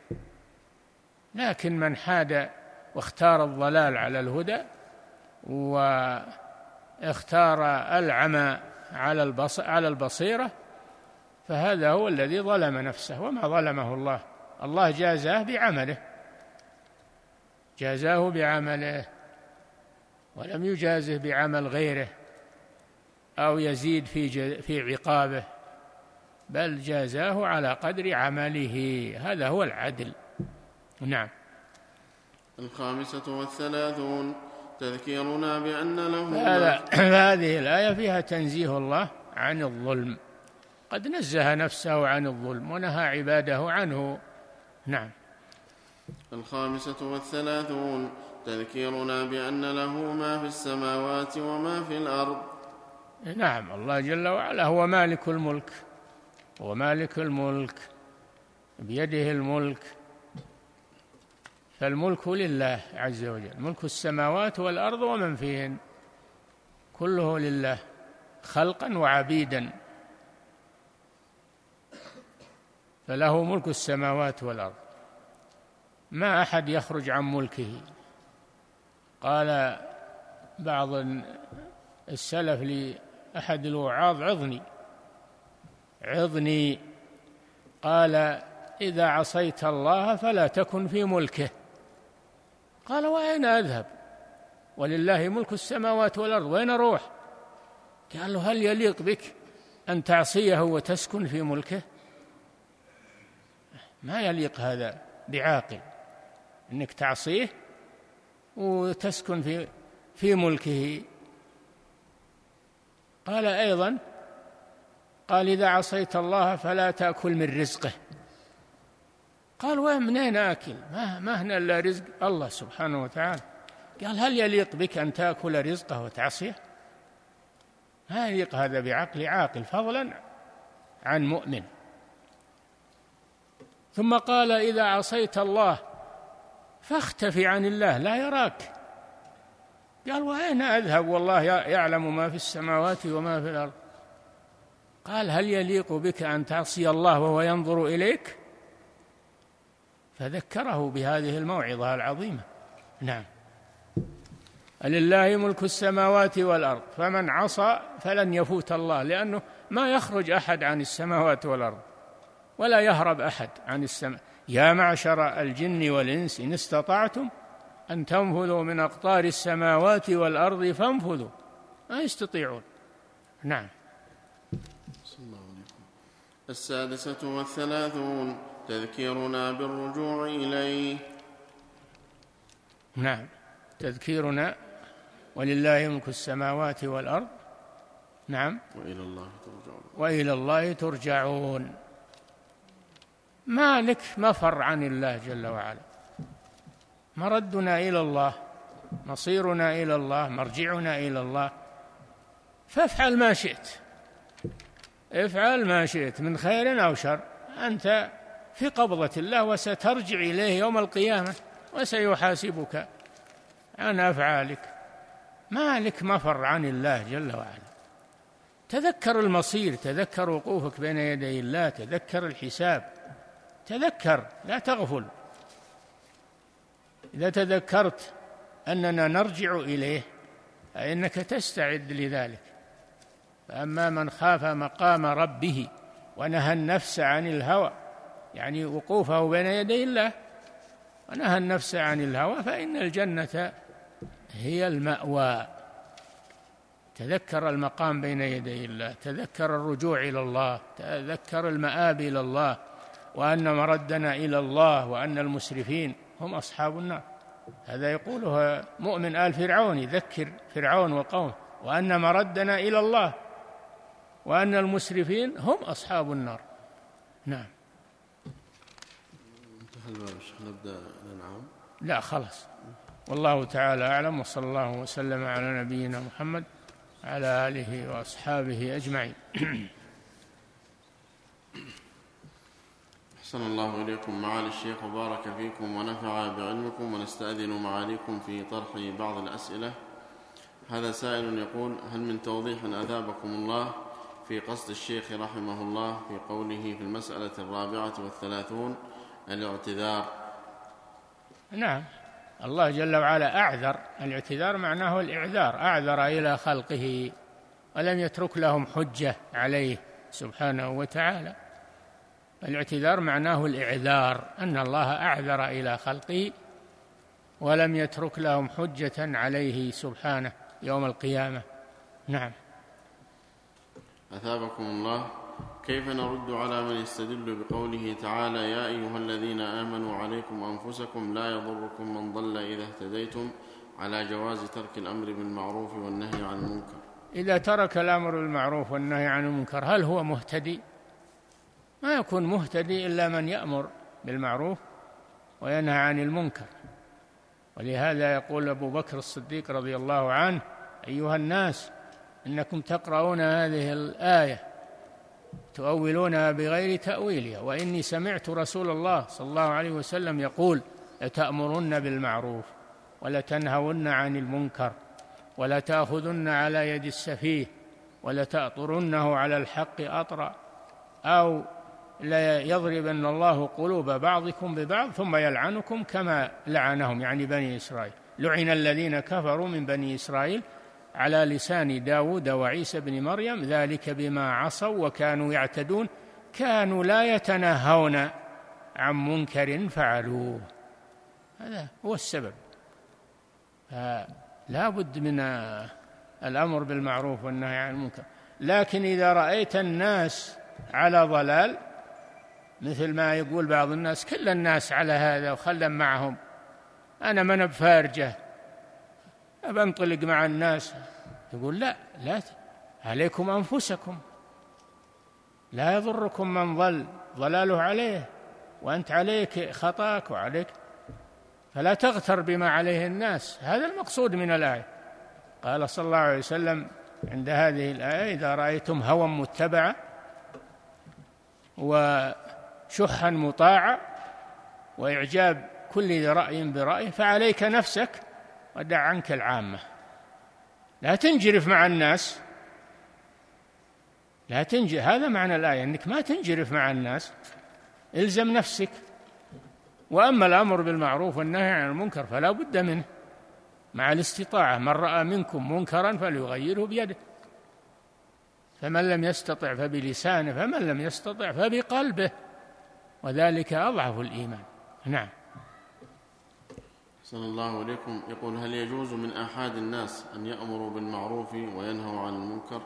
لكن من حاد واختار الضلال على الهدى واختار العمى على البصيرة فهذا هو الذي ظلم نفسه وما ظلمه الله. الله جازاه بعمله ولم يجازه بعمل غيره أو يزيد في عقابه. بل جازاه على قدر عمله، هذا هو العدل. نعم. 35 تذكيرنا بأن له هذه الآية فيها تنزيه الله عن الظلم، قد نزه نفسه عن الظلم ونهى عباده عنه. نعم. 35 تذكيرنا بأن له ما في السماوات وما في الأرض. نعم، الله جل وعلا هو مالك الملك، هو مالك الملك، بيده الملك، فالملك لله عز وجل، ملك السماوات والأرض ومن فيهن كله لله خلقا وعبيدا، فله ملك السماوات والأرض، ما أحد يخرج عن ملكه. قال بعض السلف لأحد الوعاظ: عظني. قال: إذا عصيت الله فلا تكن في ملكه. قال: وأين أذهب ولله ملك السماوات والأرض، وين أروح؟ قال له: هل يليق بك أن تعصيه وتسكن في ملكه؟ ما يليق هذا بعاقل، أنك تعصيه وتسكن في ملكه. قال أيضا: قال: إذا عصيت الله فلا تأكل من رزقه. قال: ومنين آكل؟ ما هنا إلا رزق الله سبحانه وتعالى. قال: هل يليق بك أن تأكل رزقه وتعصيه؟ ما يليق هذا بعقل عاقل، فضلا عن مؤمن. ثم قال: إذا عصيت الله فاختف عن الله لا يراك. قال: وأين أذهب والله يعلم ما في السماوات وما في الأرض؟ قال: هل يليق بك أن تعصي الله وهو ينظر إليك؟ فذكره بهذه الموعظة العظيمة. نعم. لله ملك السماوات والأرض، فمن عصى فلن يفوت الله، لأنه ما يخرج أحد عن السماوات والأرض ولا يهرب أحد عن السماء. يا معشر الجن والإنس إن استطعتم أن تنفذوا من أقطار السماوات والأرض فانفذوا، ما يستطيعون. نعم. 36 تذكيرنا بالرجوع إليه. نعم، تذكيرنا ولله ملك السماوات والأرض. نعم. وإلى الله ترجعون. ما لك مفر عن الله جل وعلا، مردنا إلى الله، مصيرنا إلى الله، مرجعنا إلى الله، فافعل ما شئت، افعل ما شئت من خير أو شر، أنت في قبضة الله وسترجع إليه يوم القيامة وسيحاسبك عن أفعالك. ما لك مفر عن الله جل وعلا. تذكر المصير، تذكر وقوفك بين يدي الله، تذكر الحساب، تذكر، لا تغفل. إذا تذكرت أننا نرجع إليه فإنك تستعد لذلك. فأما من خاف مقام ربه ونهى النفس عن الهوى، يعني وقوفه بين يدي الله، ونهى النفس عن الهوى، فإن الجنة هي المأوى. تذكر المقام بين يدي الله، تذكر الرجوع إلى الله، تذكر المآب إلى الله، وأن مردنا إلى الله، وأن المسرفين هم أصحاب النار. هذا يقوله مؤمن آل فرعون، يذكر فرعون وقومه، وأن مردنا إلى الله، وأن المسرفين هم أصحاب النار. نعم. نبدأ الأنعام. لا خلاص، والله تعالى أعلم، وصلى الله وسلم على نبينا محمد على آله وأصحابه أجمعين. أحسن الله إليكم معالي الشيخ وبارك فيكم ونفع بعلمكم، ونستأذن معاليكم في طرح بعض الأسئلة. هذا سائل يقول: هل من توضيح أثابكم الله في قصد الشيخ رحمه الله في قوله في المسألة 34 الاعتذار؟ نعم، الله جل وعلا أعذر، الاعتذار معناه الإعذار، أعذر إلى خلقه ولم يترك لهم حجة عليه سبحانه وتعالى. الاعتذار معناه الإعذار، أن الله أعذر إلى خلقه ولم يترك لهم حجة عليه سبحانه يوم القيامة. نعم. أثابكم الله، كيف نرد على من يستدل بقوله تعالى يا أيها الذين آمنوا عليكم أنفسكم لا يضركم من ضل إذا اهتديتم على جواز ترك الأمر بالمعروف والنهي عن المنكر؟ إذا ترك الأمر بالمعروف والنهي عن المنكر هل هو مهتدي؟ ما يكون مهتدي إلا من يأمر بالمعروف وينهى عن المنكر. ولهذا يقول أبو بكر الصديق رضي الله عنه أيها الناس إنكم تقرؤون هذه الآية تؤولونها بغير تأويلها، وإني سمعت رسول الله صلى الله عليه وسلم يقول لتأمرن بالمعروف ولتنهون عن المنكر ولتأخذن على يد السفيه ولتأطرنه على الحق أطرا، أو لا يضربن الله قلوب بعضكم ببعض ثم يلعنكم كما لعنهم، يعني بني إسرائيل. لعن الذين كفروا من بني إسرائيل على لسان داود وعيسى بن مريم ذلك بما عصوا وكانوا يعتدون كانوا لا يتناهون عن منكر فعلوه. هذا هو السبب. لا بد من الأمر بالمعروف والنهي عن المنكر. لكن إذا رأيت الناس على ضلال، مثل ما يقول بعض الناس كل الناس على هذا وخلهم معهم، أنا من بفارجة أبنطلق مع الناس، يقول لا عليكم أنفسكم، لا يضركم من ضل ضلاله عليه وأنت عليك خطاك وعليك، فلا تغتر بما عليه الناس. هذا المقصود من الآية. قال صلى الله عليه وسلم عند هذه الآية إذا رأيتم هوى متبعا وشحا مطاعا وإعجاب كل ذي رأي برأيه فعليك نفسك ودع عنك العامة. لا تنجرف مع الناس، هذا معنى الآية، أنك ما تنجرف مع الناس، إلزم نفسك. وأما الأمر بالمعروف والنهي عن المنكر فلا بد منه مع الاستطاعة. من رأى منكم منكرا فليغيره بيده، فمن لم يستطع فبلسانه، فمن لم يستطع فبقلبه، وذلك أضعف الإيمان. نعم. صلى الله عليكم. يقول هل يجوز من آحاد الناس أن يأمروا بالمعروف وينهوا عن المنكر؟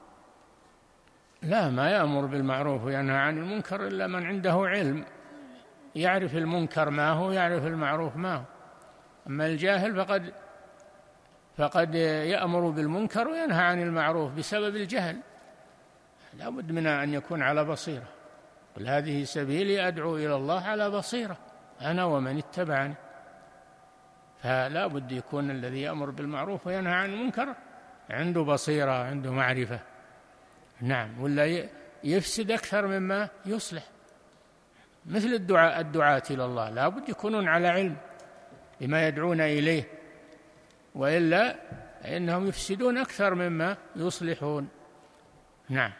لا، ما يأمر بالمعروف وينهى عن المنكر إلا من عنده علم، يعرف المنكر ما هو، يعرف المعروف ما هو. أما الجاهل فقد يأمر بالمنكر وينهى عن المعروف بسبب الجهل. لا بد من أن يكون على بصيرة. قل هذه سبيلي أدعو إلى الله على بصيرة أنا ومن اتبعني. فلا بد يكون الذي يأمر بالمعروف وينهى عن المنكر عنده بصيرة، عنده معرفة. نعم، ولا يفسد أكثر مما يصلح. مثل الدعاة إلى الله لا بد يكونون على علم بما يدعون إليه، وإلا إنهم يفسدون أكثر مما يصلحون. نعم.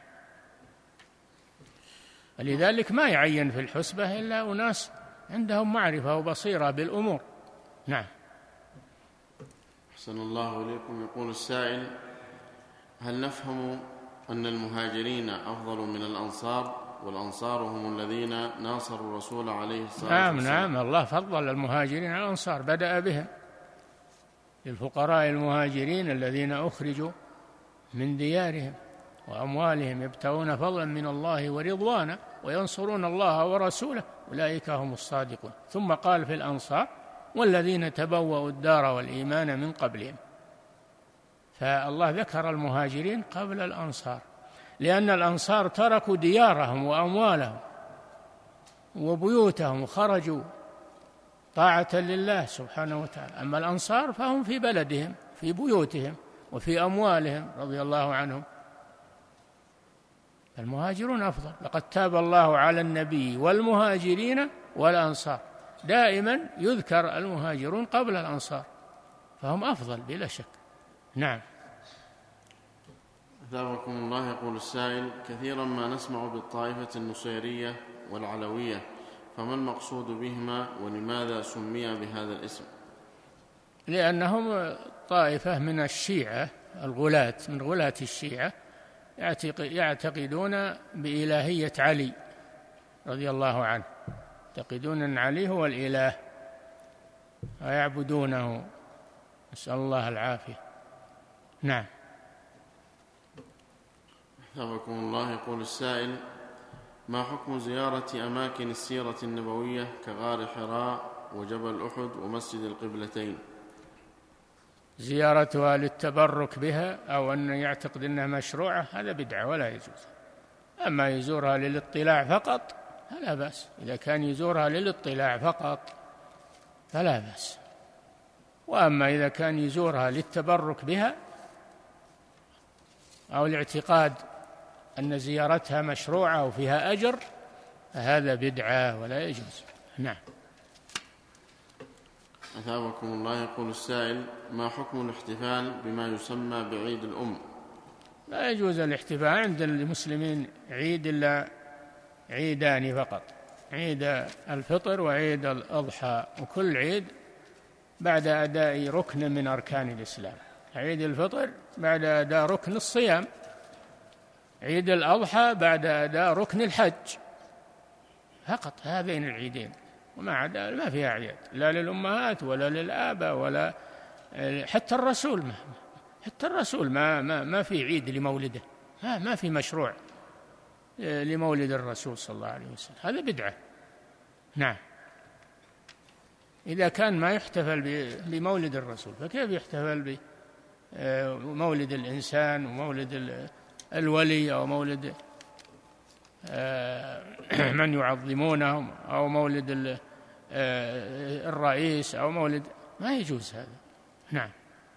ولذلك ما يعين في الحسبة إلا أناس عندهم معرفة وبصيرة بالأمور. نعم. أحسن الله إليكم. يقول السائل هل نفهم أن المهاجرين أفضل من الأنصار، والأنصار هم الذين ناصروا الرسول عليه الصلاة والسلام؟ نعم، الله فضل المهاجرين على الأنصار، بدأ بهم للفقراء المهاجرين الذين أخرجوا من ديارهم وأموالهم يبتغون فضلا من الله ورضوانا وينصرون الله ورسوله أولئك هم الصادقون. ثم قال في الأنصار والذين تبوأوا الدار والإيمان من قبلهم. فالله ذكر المهاجرين قبل الأنصار، لأن الأنصار تركوا ديارهم وأموالهم وبيوتهم وخرجوا طاعة لله سبحانه وتعالى. أما الأنصار فهم في بلدهم في بيوتهم وفي أموالهم رضي الله عنهم. المهاجرون أفضل. لقد تاب الله على النبي والمهاجرين والأنصار. دائما يذكر المهاجرون قبل الأنصار، فهم أفضل بلا شك. نعم. أثابكم الله. يقول السائل كثيرا ما نسمع بالطائفة النصيرية والعلوية، فما المقصود بهما ولماذا سمي بهذا الاسم؟ لأنهم طائفة من الشيعة الغلاة، من غلاة الشيعة، يعتقدون بإلهية علي رضي الله عنه، يعتقدون أن علي هو الإله ويعبدونه، نسأل الله العافية. نعم. أثابكم الله. يقول السائل: ما حكم زيارة أماكن السيرة النبوية كغار حراء وجبل أحد ومسجد القبلتين؟ زيارتها للتبرك بها أو أن يعتقد أنها مشروعة هذا بدعة ولا يجوز. أما يزورها للاطلاع فقط فلا بأس، إذا كان يزورها للاطلاع فقط فلا بأس. وأما إذا كان يزورها للتبرك بها أو الاعتقاد أن زيارتها مشروعة وفيها أجر فهذا بدعة ولا يجوز. نعم. أثابكم الله. يقول السائل: ما حكم الاحتفال بما يسمى بعيد الأم؟ لا يجوز الاحتفال عند المسلمين عيد إلا عيدان فقط، عيد الفطر وعيد الأضحى، وكل عيد بعد أداء ركن من أركان الإسلام. عيد الفطر بعد أداء ركن الصيام، عيد الأضحى بعد أداء ركن الحج، فقط هذين العيدين، وما عدا ما فيها أعياد لا للأمهات ولا للآباء ولا حتى الرسول ما في عيد لمولده، ما في مشروع لمولد الرسول صلى الله عليه وسلم، هذا بدعة. نعم. إذا كان ما يحتفل بمولد الرسول فكيف يحتفل بمولد الإنسان ومولد الولي أو مولد من يعظمونهم أو مولد الرئيس أو مولد، ما يجوز هذا. نعم.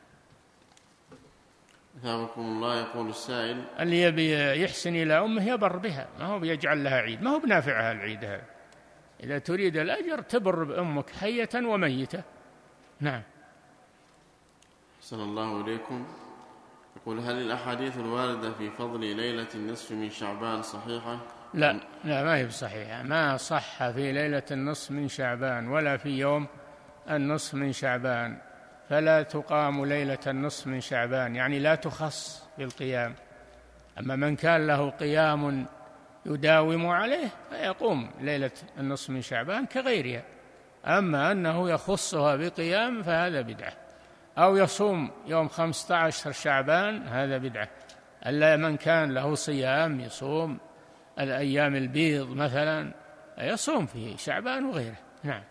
أثابكم الله. يقول السائل: اللي يبي يحسن إلى أمه يبر بها، ما هو بيجعل لها عيد، ما هو بنافعها العيد هذا. إذا تريد الأجر تبر بأمك حية وميتة. نعم. أحسن الله إليكم. يقول: هل الأحاديث الواردة في فضل ليلة النصف من شعبان صحيحة؟ لا ما هي بصحيحة، ما صح في ليلة النصف من شعبان ولا في يوم النصف من شعبان، فلا تقام ليلة النصف من شعبان، يعني لا تخص بالقيام. أما من كان له قيام يداوم عليه فيقوم ليلة النصف من شعبان كغيرها. أما أنه يخصها بقيام فهذا بدعة، أو يصوم يوم 15 شعبان هذا بدعة. ألا من كان له صيام يصوم الأيام البيض مثلا يصوم فيه شعبان وغيره. نعم.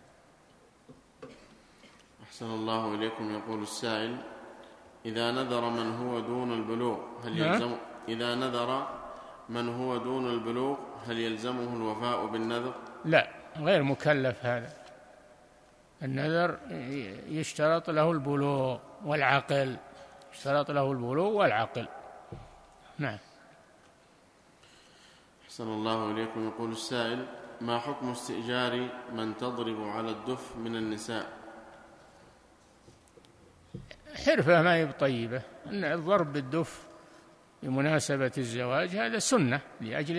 أحسن الله إليكم. يقول السائل: إذا نذر من هو دون البلوغ إذا نذر من هو دون البلوغ هل يلزمه الوفاء بالنذر؟ لا، غير مكلف هذا. النذر يشترط له البلوغ والعقل، يشترط له البلوغ والعقل. نعم. أحسن الله إليكم. يقول السائل: ما حكم استئجار من تضرب على الدف من النساء؟ حرفة ما هي طيبة. أن الضرب بالدف بمناسبة الزواج هذا سنة لأجل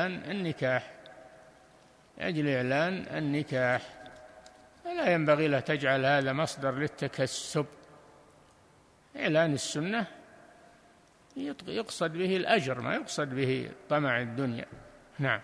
إعلان النكاح، فلا ينبغي له تجعل هذا مصدر للتكسب. إعلان السنة يقصد به الأجر، ما يقصد به طمع الدنيا. نعم.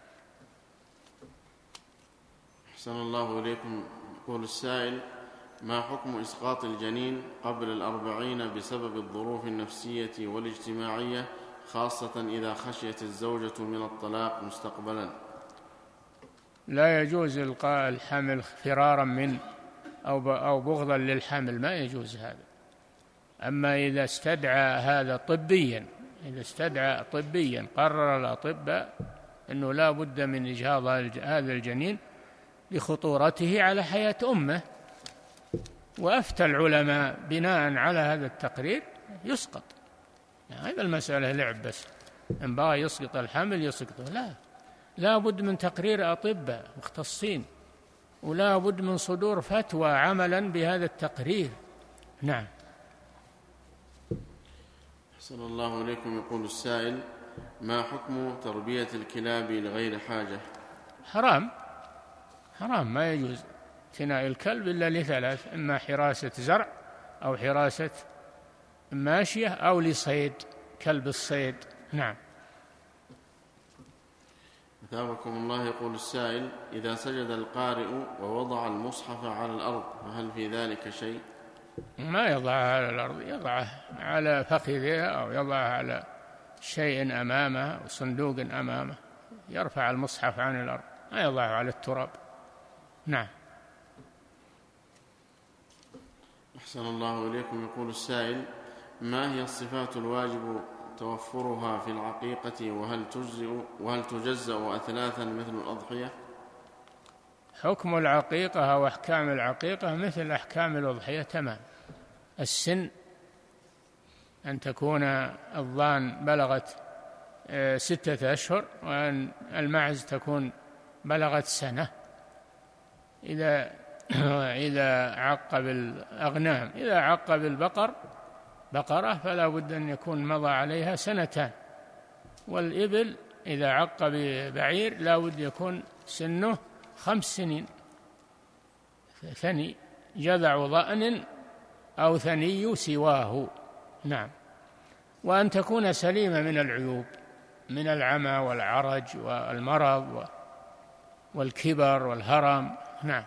أحسن الله إليكم. يقول السائل: ما حكم إسقاط الجنين قبل 40 بسبب الظروف النفسية والاجتماعية، خاصة إذا خشيت الزوجة من الطلاق مستقبلا؟ لا يجوز إلقاء الحمل فرارا من أو بغضا للحمل، ما يجوز هذا. أما إذا استدعى هذا طبيا، قرر الأطباء أنه لا بد من إجهاض هذا الجنين لخطورته على حياة أمه، وأفتى العلماء بناء على هذا التقرير يسقط. هذا المسألة لعب بس، إن بغى يسقط الحمل يسقطه، لا بد من تقرير أطباء مختصين، ولا بد من صدور فتوى عملا بهذا التقرير. نعم. أحسن الله إليكم. يقول السائل: ما حكم تربية الكلاب لغير حاجة؟ حرام، ما يجوز اقتناء الكلب إلا لثلاث: إما حراسة زرع أو حراسة ماشية أو لصيد، كلب الصيد. نعم. أثابكم الله. يقول السائل: إذا سجد القارئ ووضع المصحف على الأرض فهل في ذلك شيء؟ ما يضعها على الأرض، يضعها على فخذها أو يضعها على شيء أمامه أو صندوق أمامه يرفع المصحف عن الأرض، ما يضعه على التراب. نعم. أحسن الله إليكم. يقول السائل: ما هي الصفات الواجب توفرها في العقيقة، وهل تجزأ أثلاثا مثل الأضحية؟ حكم العقيقة أو أحكام العقيقة مثل أحكام الأضحية تمام. السن، أن تكون الضان بلغت 6 أشهر، وأن المعز تكون بلغت سنة. إذا عقب الأغنام، إذا عقب بقرة فلا بد أن يكون مضى عليها 2 سنين. والإبل إذا عقب بعير لا بد يكون سنه 5 سنين، ثني جذع ضأن أو ثني سواه. نعم. وأن تكون سليمة من العيوب، من العمى والعرج والمرض والكبر والهرم. نعم.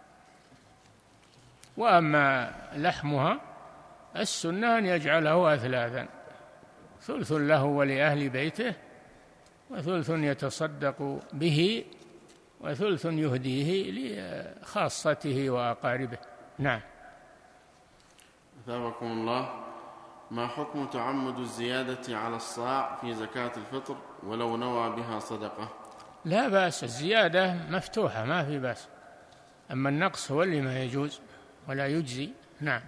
وأما لحمها السنة أن يجعله 3، ثلث له ولأهل بيته، وثلث يتصدق به، وثلث يهديه لخاصته وأقاربه. نعم. أثابكم الله. ما حكم تعمد الزيادة على الصاع في زكاة الفطر ولو نوى بها صدقة؟ لا بأس، الزيادة مفتوحة ما في بأس، أما النقص هو اللي ما يجوز ولا يجزي. نعم.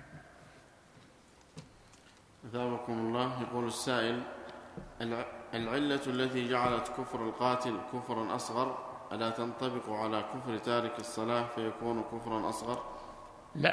أثابكم الله. يقول السائل: العلة التي جعلت كفر القاتل كفرا أصغر ألا تنطبق على كفر تارك الصلاة فيكون كفرا أصغر؟ لا،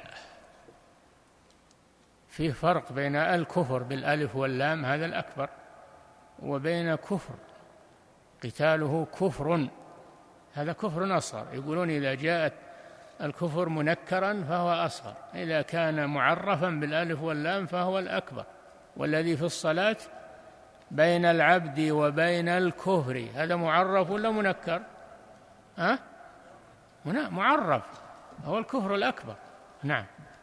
في فرق بين الكفر بالألف واللام هذا الأكبر، وبين كفر قتاله كفر هذا كفر أصغر. يقولون إذا جاءت الكفر منكرا فهو أصغر، إذا كان معرفا بالألف واللام فهو الأكبر. والذي في الصلاة بين العبد وبين الكفر هذا معرف ولا منكر؟ معرف، هو الكفر الأكبر. نعم.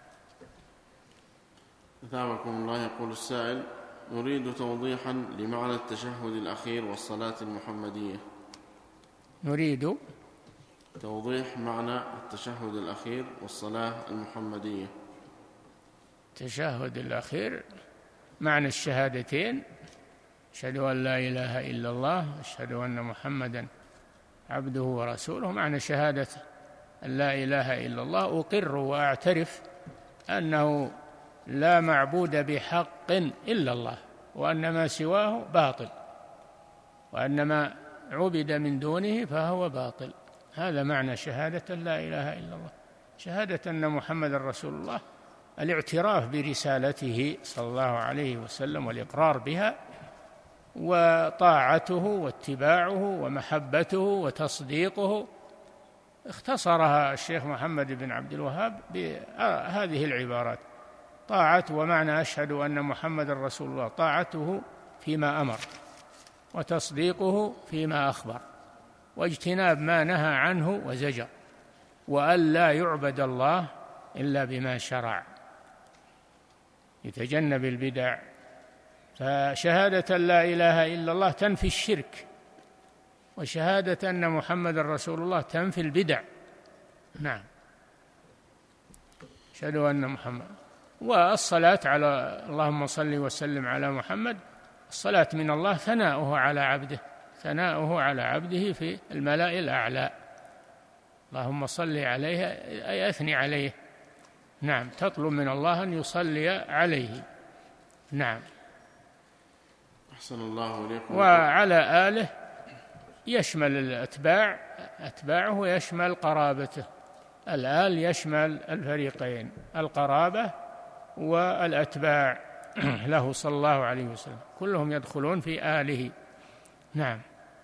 أثابكم الله. يقول السائل: نريد توضيحا لمعنى التشهد الأخير والصلاة المحمدية. نريد توضيح معنى التشهد الأخير والصلاة المحمدية. التشهد الأخير معنى الشهادتين: أشهد أن لا إله إلا الله، أشهد أن محمدا عبده ورسوله. معنى شهادة أن لا إله إلا الله: أقر وأعترف أنه لا معبود بحق إلا الله، وأن ما سواه باطل، وأن ما عبد من دونه فهو باطل. هذا معنى شهادة لا إله إلا الله. شهادة أن محمد رسول الله الاعتراف برسالته صلى الله عليه وسلم والإقرار بها، وطاعته واتباعه ومحبته وتصديقه. اختصرها الشيخ محمد بن عبد الوهاب بهذه العبارات: طاعة، ومعنى أشهد أن محمد رسول الله طاعته فيما أمر، وتصديقه فيما أخبر، واجتناب ما نهى عنه وزجر، وأن لا يعبد الله إلا بما شرع، يتجنب البدع. فشهادة لا إله إلا الله تنفي الشرك، وشهادة أن محمد رسول الله تنفي البدع. نعم. أشهد أن محمد. والصلاة على اللهم صل وسلم على محمد، الصلاة من الله ثناؤه على عبده، ثناؤه على عبده في الملأ الأعلى. اللهم صل عليه أي أثني عليه. نعم. تطلب من الله أن يصلي عليه. نعم. أحسن الله إليكم. وعلى آله يشمل الأتباع، أتباعه يشمل قرابته. الآل يشمل الفريقين، القرابة والأتباع له صلى الله عليه وسلم، كلهم يدخلون في آله. نعم.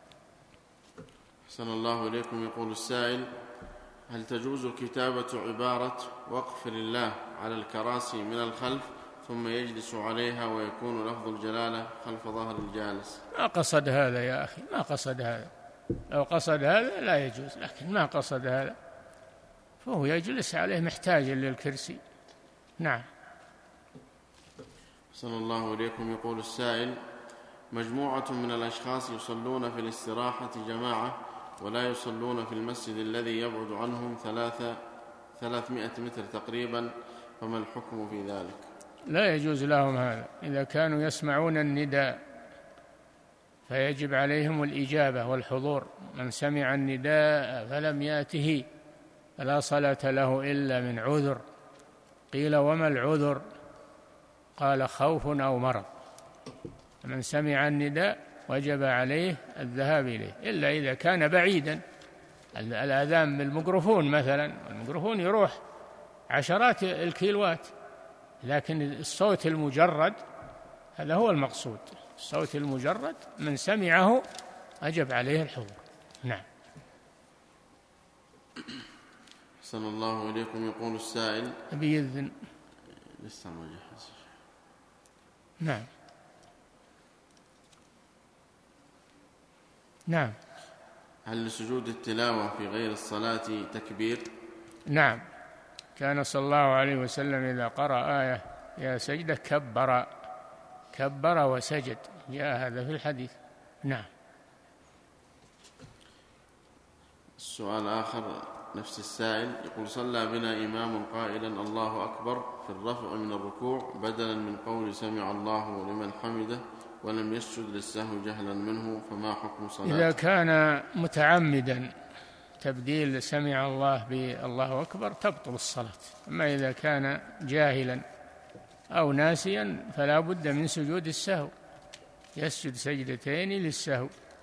أحسن الله إليكم. يقول السائل: هل تجوز كتابة عبارة وقف لله على الكراسي من الخلف ثم يجلس عليها ويكون لفظ الجلالة خلف ظهر الجالس؟ ما قصد هذا يا أخي، ما قصد هذا. لو قصد هذا لا يجوز، لكن ما قصد هذا فهو يجلس عليه محتاجا للكرسي. نعم. أحسن الله إليكم. يقول السائل: مجموعة من الأشخاص يصلون في الاستراحة جماعة ولا يصلون في المسجد الذي يبعد عنهم 300 متر تقريبا، فما الحكم في ذلك؟ لا يجوز لهم هذا. إذا كانوا يسمعون النداء فيجب عليهم الإجابة والحضور. من سمع النداء فلم يأته فلا صلاة له إلا من عذر. قيل وما العذر؟ قال خوف أو مرض. من سمع النداء وجب عليه الذهاب إليه، إلا إذا كان بعيدا. الأذان بالميكروفون مثلا، الميكروفون يروح عشرات الكيلوات، لكن الصوت المجرد هذا هو المقصود. الصوت المجرد من سمعه وجب عليه الحضور. نعم. أحسن الله إليكم. يقول السائل بإذن لسه ما جهز. نعم. نعم. هل لسجود التلاوة في غير الصلاة تكبير؟ نعم، كان صلى الله عليه وسلم إذا قرأ آية يا سجدة كبر وسجد، جاء هذا في الحديث. نعم. السؤال آخر نفس السائل يقول صلى بنا إمام قائلا الله أكبر في الرفع من الركوع بدلا من قول سمع الله لمن حمده، ولم يسجد للسهو جهلا منه، فما حكم صلاته؟ إذا كان متعمدا تبديل سمع الله بالله أكبر تبطل الصلاة. أما إذا كان جاهلا أو ناسيا فلا بد من سجود السهو، يسجد سجدتين للسهو.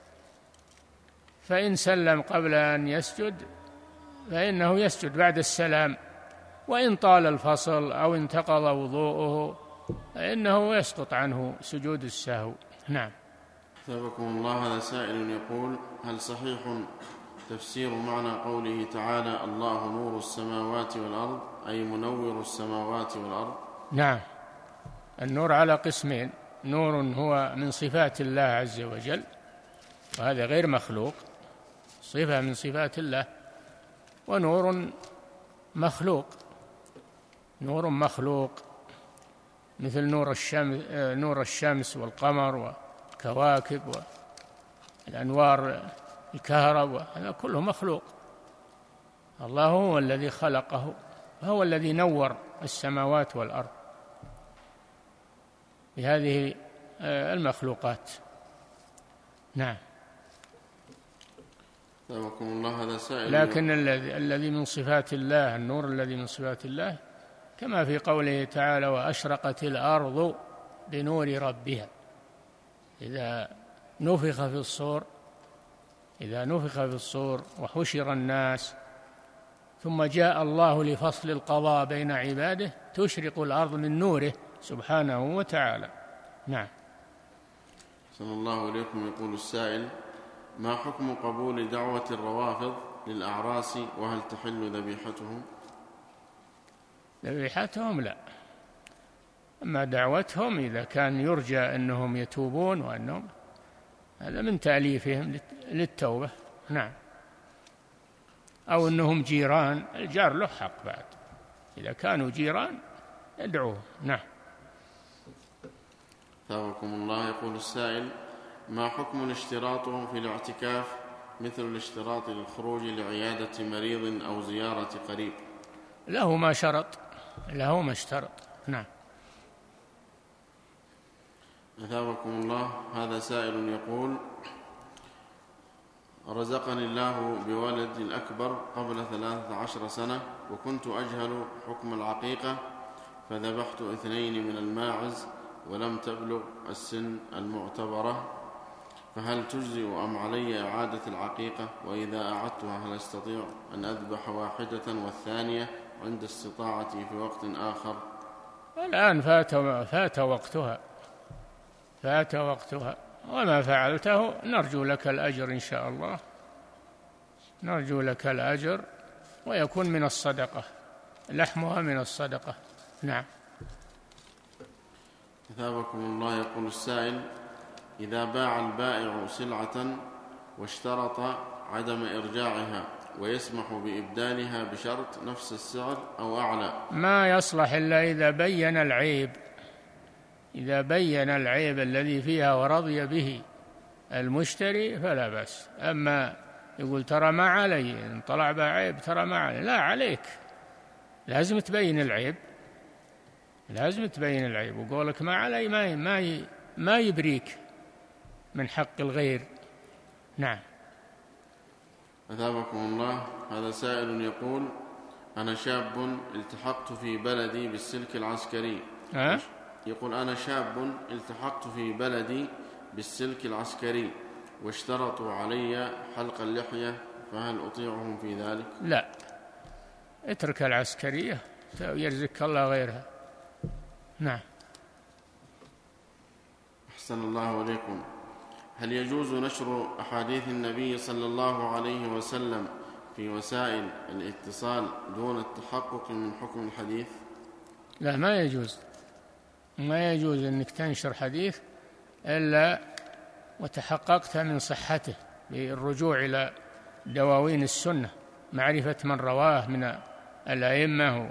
فإن سلم قبل أن يسجد فإنه يسجد بعد السلام، وإن طال الفصل أو انتقض وضوءه فإنه يسقط عنه سجود السهو. نعم. أثابكم الله. هذا سائل يقول هل صحيح تفسير معنى قوله تعالى الله نور السماوات والأرض، أي منور السماوات والأرض؟ نعم. النور على قسمين: نور هو من صفات الله عز وجل، وهذا غير مخلوق، صفة من صفات الله، ونور مخلوق. نور مخلوق مثل نور الشمس والقمر والكواكب والأنوار الكهرباء، هذا كله مخلوق. الله هو الذي خلقه، وهو الذي نور السماوات والأرض بهذه المخلوقات. نعم. الله. هذا سائل لكن الذي من صفات الله، النور الذي من صفات الله، كما في قوله تعالى وأشرقت الأرض بنور ربها. إذا نفخ في الصور وحشر الناس ثم جاء الله لفصل القضاء بين عباده تشرق الأرض من نوره سبحانه وتعالى. نعم. صلى الله عليكم. يقول السائل ما حكم قبول دعوة الروافض للأعراس، وهل تحل ذبيحتهم؟ ذبيحتهم لا، أما دعوتهم إذا كان يرجى أنهم يتوبون وأنهم، هذا من تأليفهم للتوبة. نعم. أو أنهم جيران، الجار له حق بعد، إذا كانوا جيران يدعوه. نعم. ثابكم الله. يقول السائل ما حكم الاشتراط في الاعتكاف مثل الاشتراط للخروج لعيادة مريض أو زيارة قريب؟ له ما شرط، له ما اشترط. نعم. أثابكم الله. هذا سائل يقول رزقني الله بولد الأكبر قبل 13 سنة، وكنت أجهل حكم العقيقة، فذبحت 2 من الماعز ولم تبلغ السن المعتبرة، فهل تجزئ أم علي إعادة العقيقة؟ وإذا أعدتها هل أستطيع أن أذبح واحدة والثانية عند استطاعتي في وقت آخر؟ الآن فات وقتها وما فعلته نرجو لك الأجر إن شاء الله، نرجو لك الأجر، ويكون من الصدقة، لحمها من الصدقة. نعم. أثابكم الله. يقول السائل إذا باع البائع سلعة واشترط عدم إرجاعها ويسمح بإبدالها بشرط نفس السعر أو أعلى، ما يصلح إلا إذا بين العيب، إذا بين العيب الذي فيها ورضي به المشتري فلا بأس. أما يقول ترى ما علي، إن طلع بعيب ترى ما علي، لا عليك، لازم تبين العيب، لازم تبين العيب، وقولك ما علي ما يبريك من حق الغير. نعم. أثابكم الله. هذا سائل يقول: أنا شاب التحقت في بلدي بالسلك العسكري. يقول: أنا شاب التحقت في بلدي بالسلك العسكري واشترطوا علي حلق اللحية، فهل أطيعهم في ذلك؟ لا، اترك العسكرية يرزقك الله غيرها. نعم. أحسن الله إليكم. هل يجوز نشر أحاديث النبي صلى الله عليه وسلم في وسائل الاتصال دون التحقق من حكم الحديث؟ لا، ما يجوز، ما يجوز أنك تنشر حديث إلا وتحققت من صحته بالرجوع إلى دواوين السنة، معرفة من رواه من الأئمة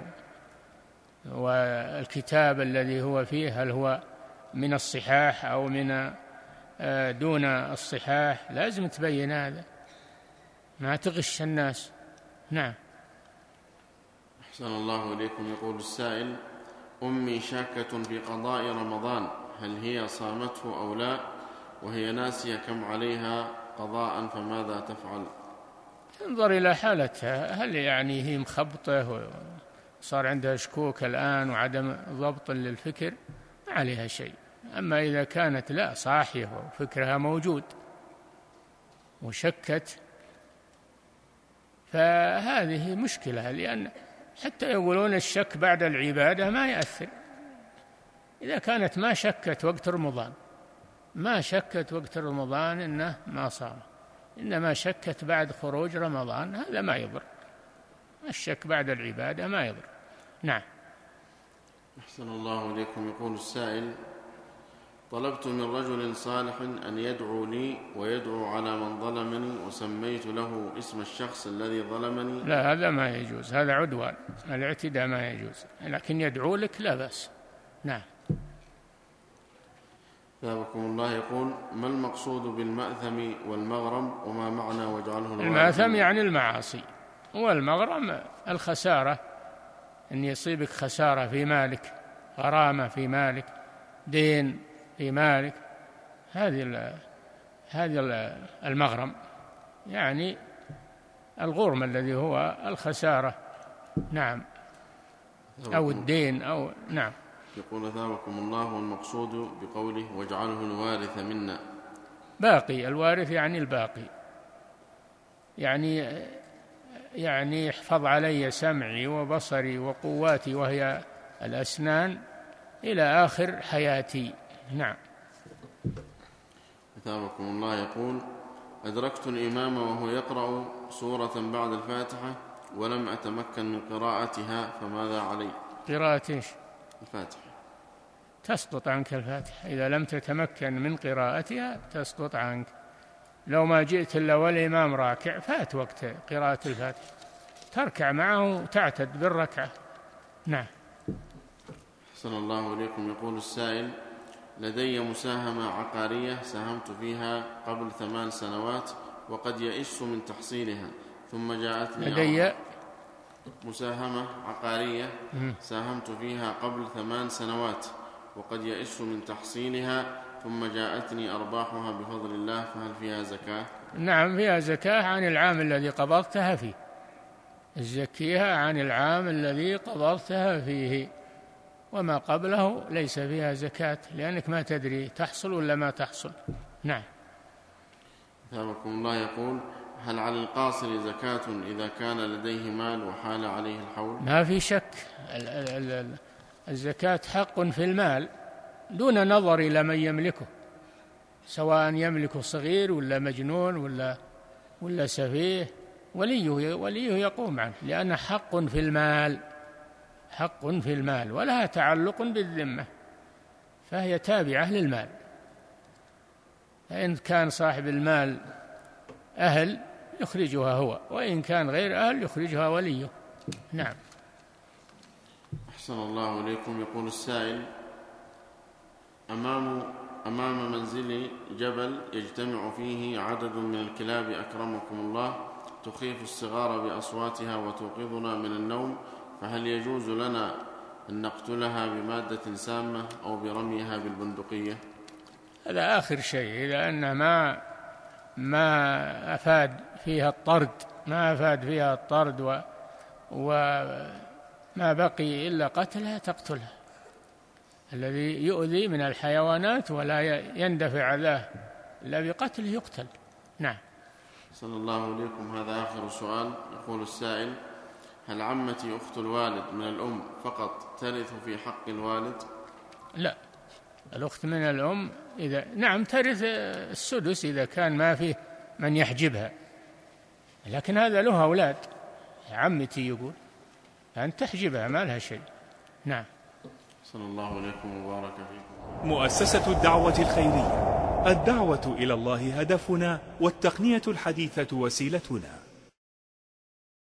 والكتاب الذي هو فيه هل هو من الصحاح أو من دون الصحاح، لازم تبين هذا، ما تغش الناس. نعم. أحسن الله إليكم. يقول السائل: أمي شاكة في قضاء رمضان، هل هي صامته أو لا، وهي ناسية كم عليها قضاء، فماذا تفعل؟ انظر إلى حالتها، هل يعني هي مخبطة وصار عندها شكوك الآن وعدم ضبط للفكر، ما عليها شيء. أما إذا كانت لا صاحية وفكرها موجود وشكت فهذه مشكلة، لأن حتى يقولون الشك بعد العبادة ما يأثر. إذا كانت ما شكت وقت رمضان، ما شكت وقت رمضان إنه ما صام، إنما شكت بعد خروج رمضان، هذا ما يضر. الشك بعد العبادة ما يضر. نعم. أحسن الله إليكم. يقول السائل: طلبت من رجل صالح أن يدعو لي ويدعو على من ظلمني، وسميت له اسم الشخص الذي ظلمني. لا، هذا ما يجوز، هذا عدوان، الاعتداء ما يجوز، لكن يدعو لك لا بأس. نعم. ثابكم الله. يقول: ما المقصود بالمأثم والمغرم، وما معنى واجعله الوارث؟ المأثم يعني المعاصي، والمغرم الخسارة، أن يصيبك خسارة في مالك، غرامة في مالك، دين في مالك، هذه المغرم، يعني الغرم الذي هو الخسارة. نعم. أو الدين أو نعم. يقول: ثابكم الله. والمقصود بقوله واجعله الوارث منا؟ باقي، الوارث يعني الباقي، يعني احفظ علي سمعي وبصري وقواتي وهي الأسنان إلى آخر حياتي. نعم. أثابكم الله. يقول: أدركت الإمام وهو يقرأ سورة بعد الفاتحة ولم أتمكن من قراءتها، فماذا علي؟ قراءة إيش؟ الفاتحة. تسقط عنك الفاتحة، إذا لم تتمكن من قراءتها تسقط عنك. لو ما جئت إلا والإمام راكع فات وقت قراءة الفاتحة، تركع معه وتعتد بالركعة. نعم. أحسن الله إليكم. يقول السائل: لدي مساهمة عقارية ساهمت فيها قبل 8 سنوات وقد يئست من تحصيلها، ثم جاءتني لدي مساهمة عقارية ساهمت فيها قبل 8 سنوات وقد يئست من تحصيلها، ثم جاءتني أرباحها بفضل الله، فهل فيها زكاة؟ نعم، فيها زكاة عن العام الذي قبضتها فيه، الزكيها عن العام الذي قبضتها فيه، وما قبله ليس فيها زكاة، لأنك ما تدري تحصل ولا ما تحصل. نعم. ثابكم الله. يقول: هل على القاصر زكاة إذا كان لديه مال وحال عليه الحول؟ ما في شك، الزكاة حق في المال دون نظر إلى من يملكه، سواء يملك صغير ولا مجنون ولا سفيه، وليه يقوم عنه، لأنه حق في المال، حق في المال، ولها تعلق بالذمة، فهي تابعة للمال. فإن كان صاحب المال أهل يخرجها هو، وإن كان غير أهل يخرجها وليه. نعم. أحسن الله إليكم. يقول السائل: أمام منزلي جبل يجتمع فيه عدد من الكلاب أكرمكم الله تخيف الصغار بأصواتها وتوقظنا من النوم، فهل يجوز لنا أن نقتلها بمادة سامة أو برميها بالبندقية؟ هذا آخر شيء، لأن ما أفاد فيها الطرد وما بقي إلا قتلها تقتلها. الذي يؤذي من الحيوانات ولا يندفع له إلا بقتله يقتل. نعم. صلى الله عليكم. هذا آخر سؤال. يقول السائل: هل عمتي أخت الوالد من الأم فقط ترث في حق الوالد؟ لا، الأخت من الأم نعم ترث السدس إذا كان ما فيه من يحجبها، لكن هذا له أولاد. عمتي يقول أن تحجبها ما لها شيء. نعم. صلى الله عليكم وبارك فيكم. مؤسسة الدعوة الخيرية، الدعوة إلى الله هدفنا، والتقنية الحديثة وسيلتنا.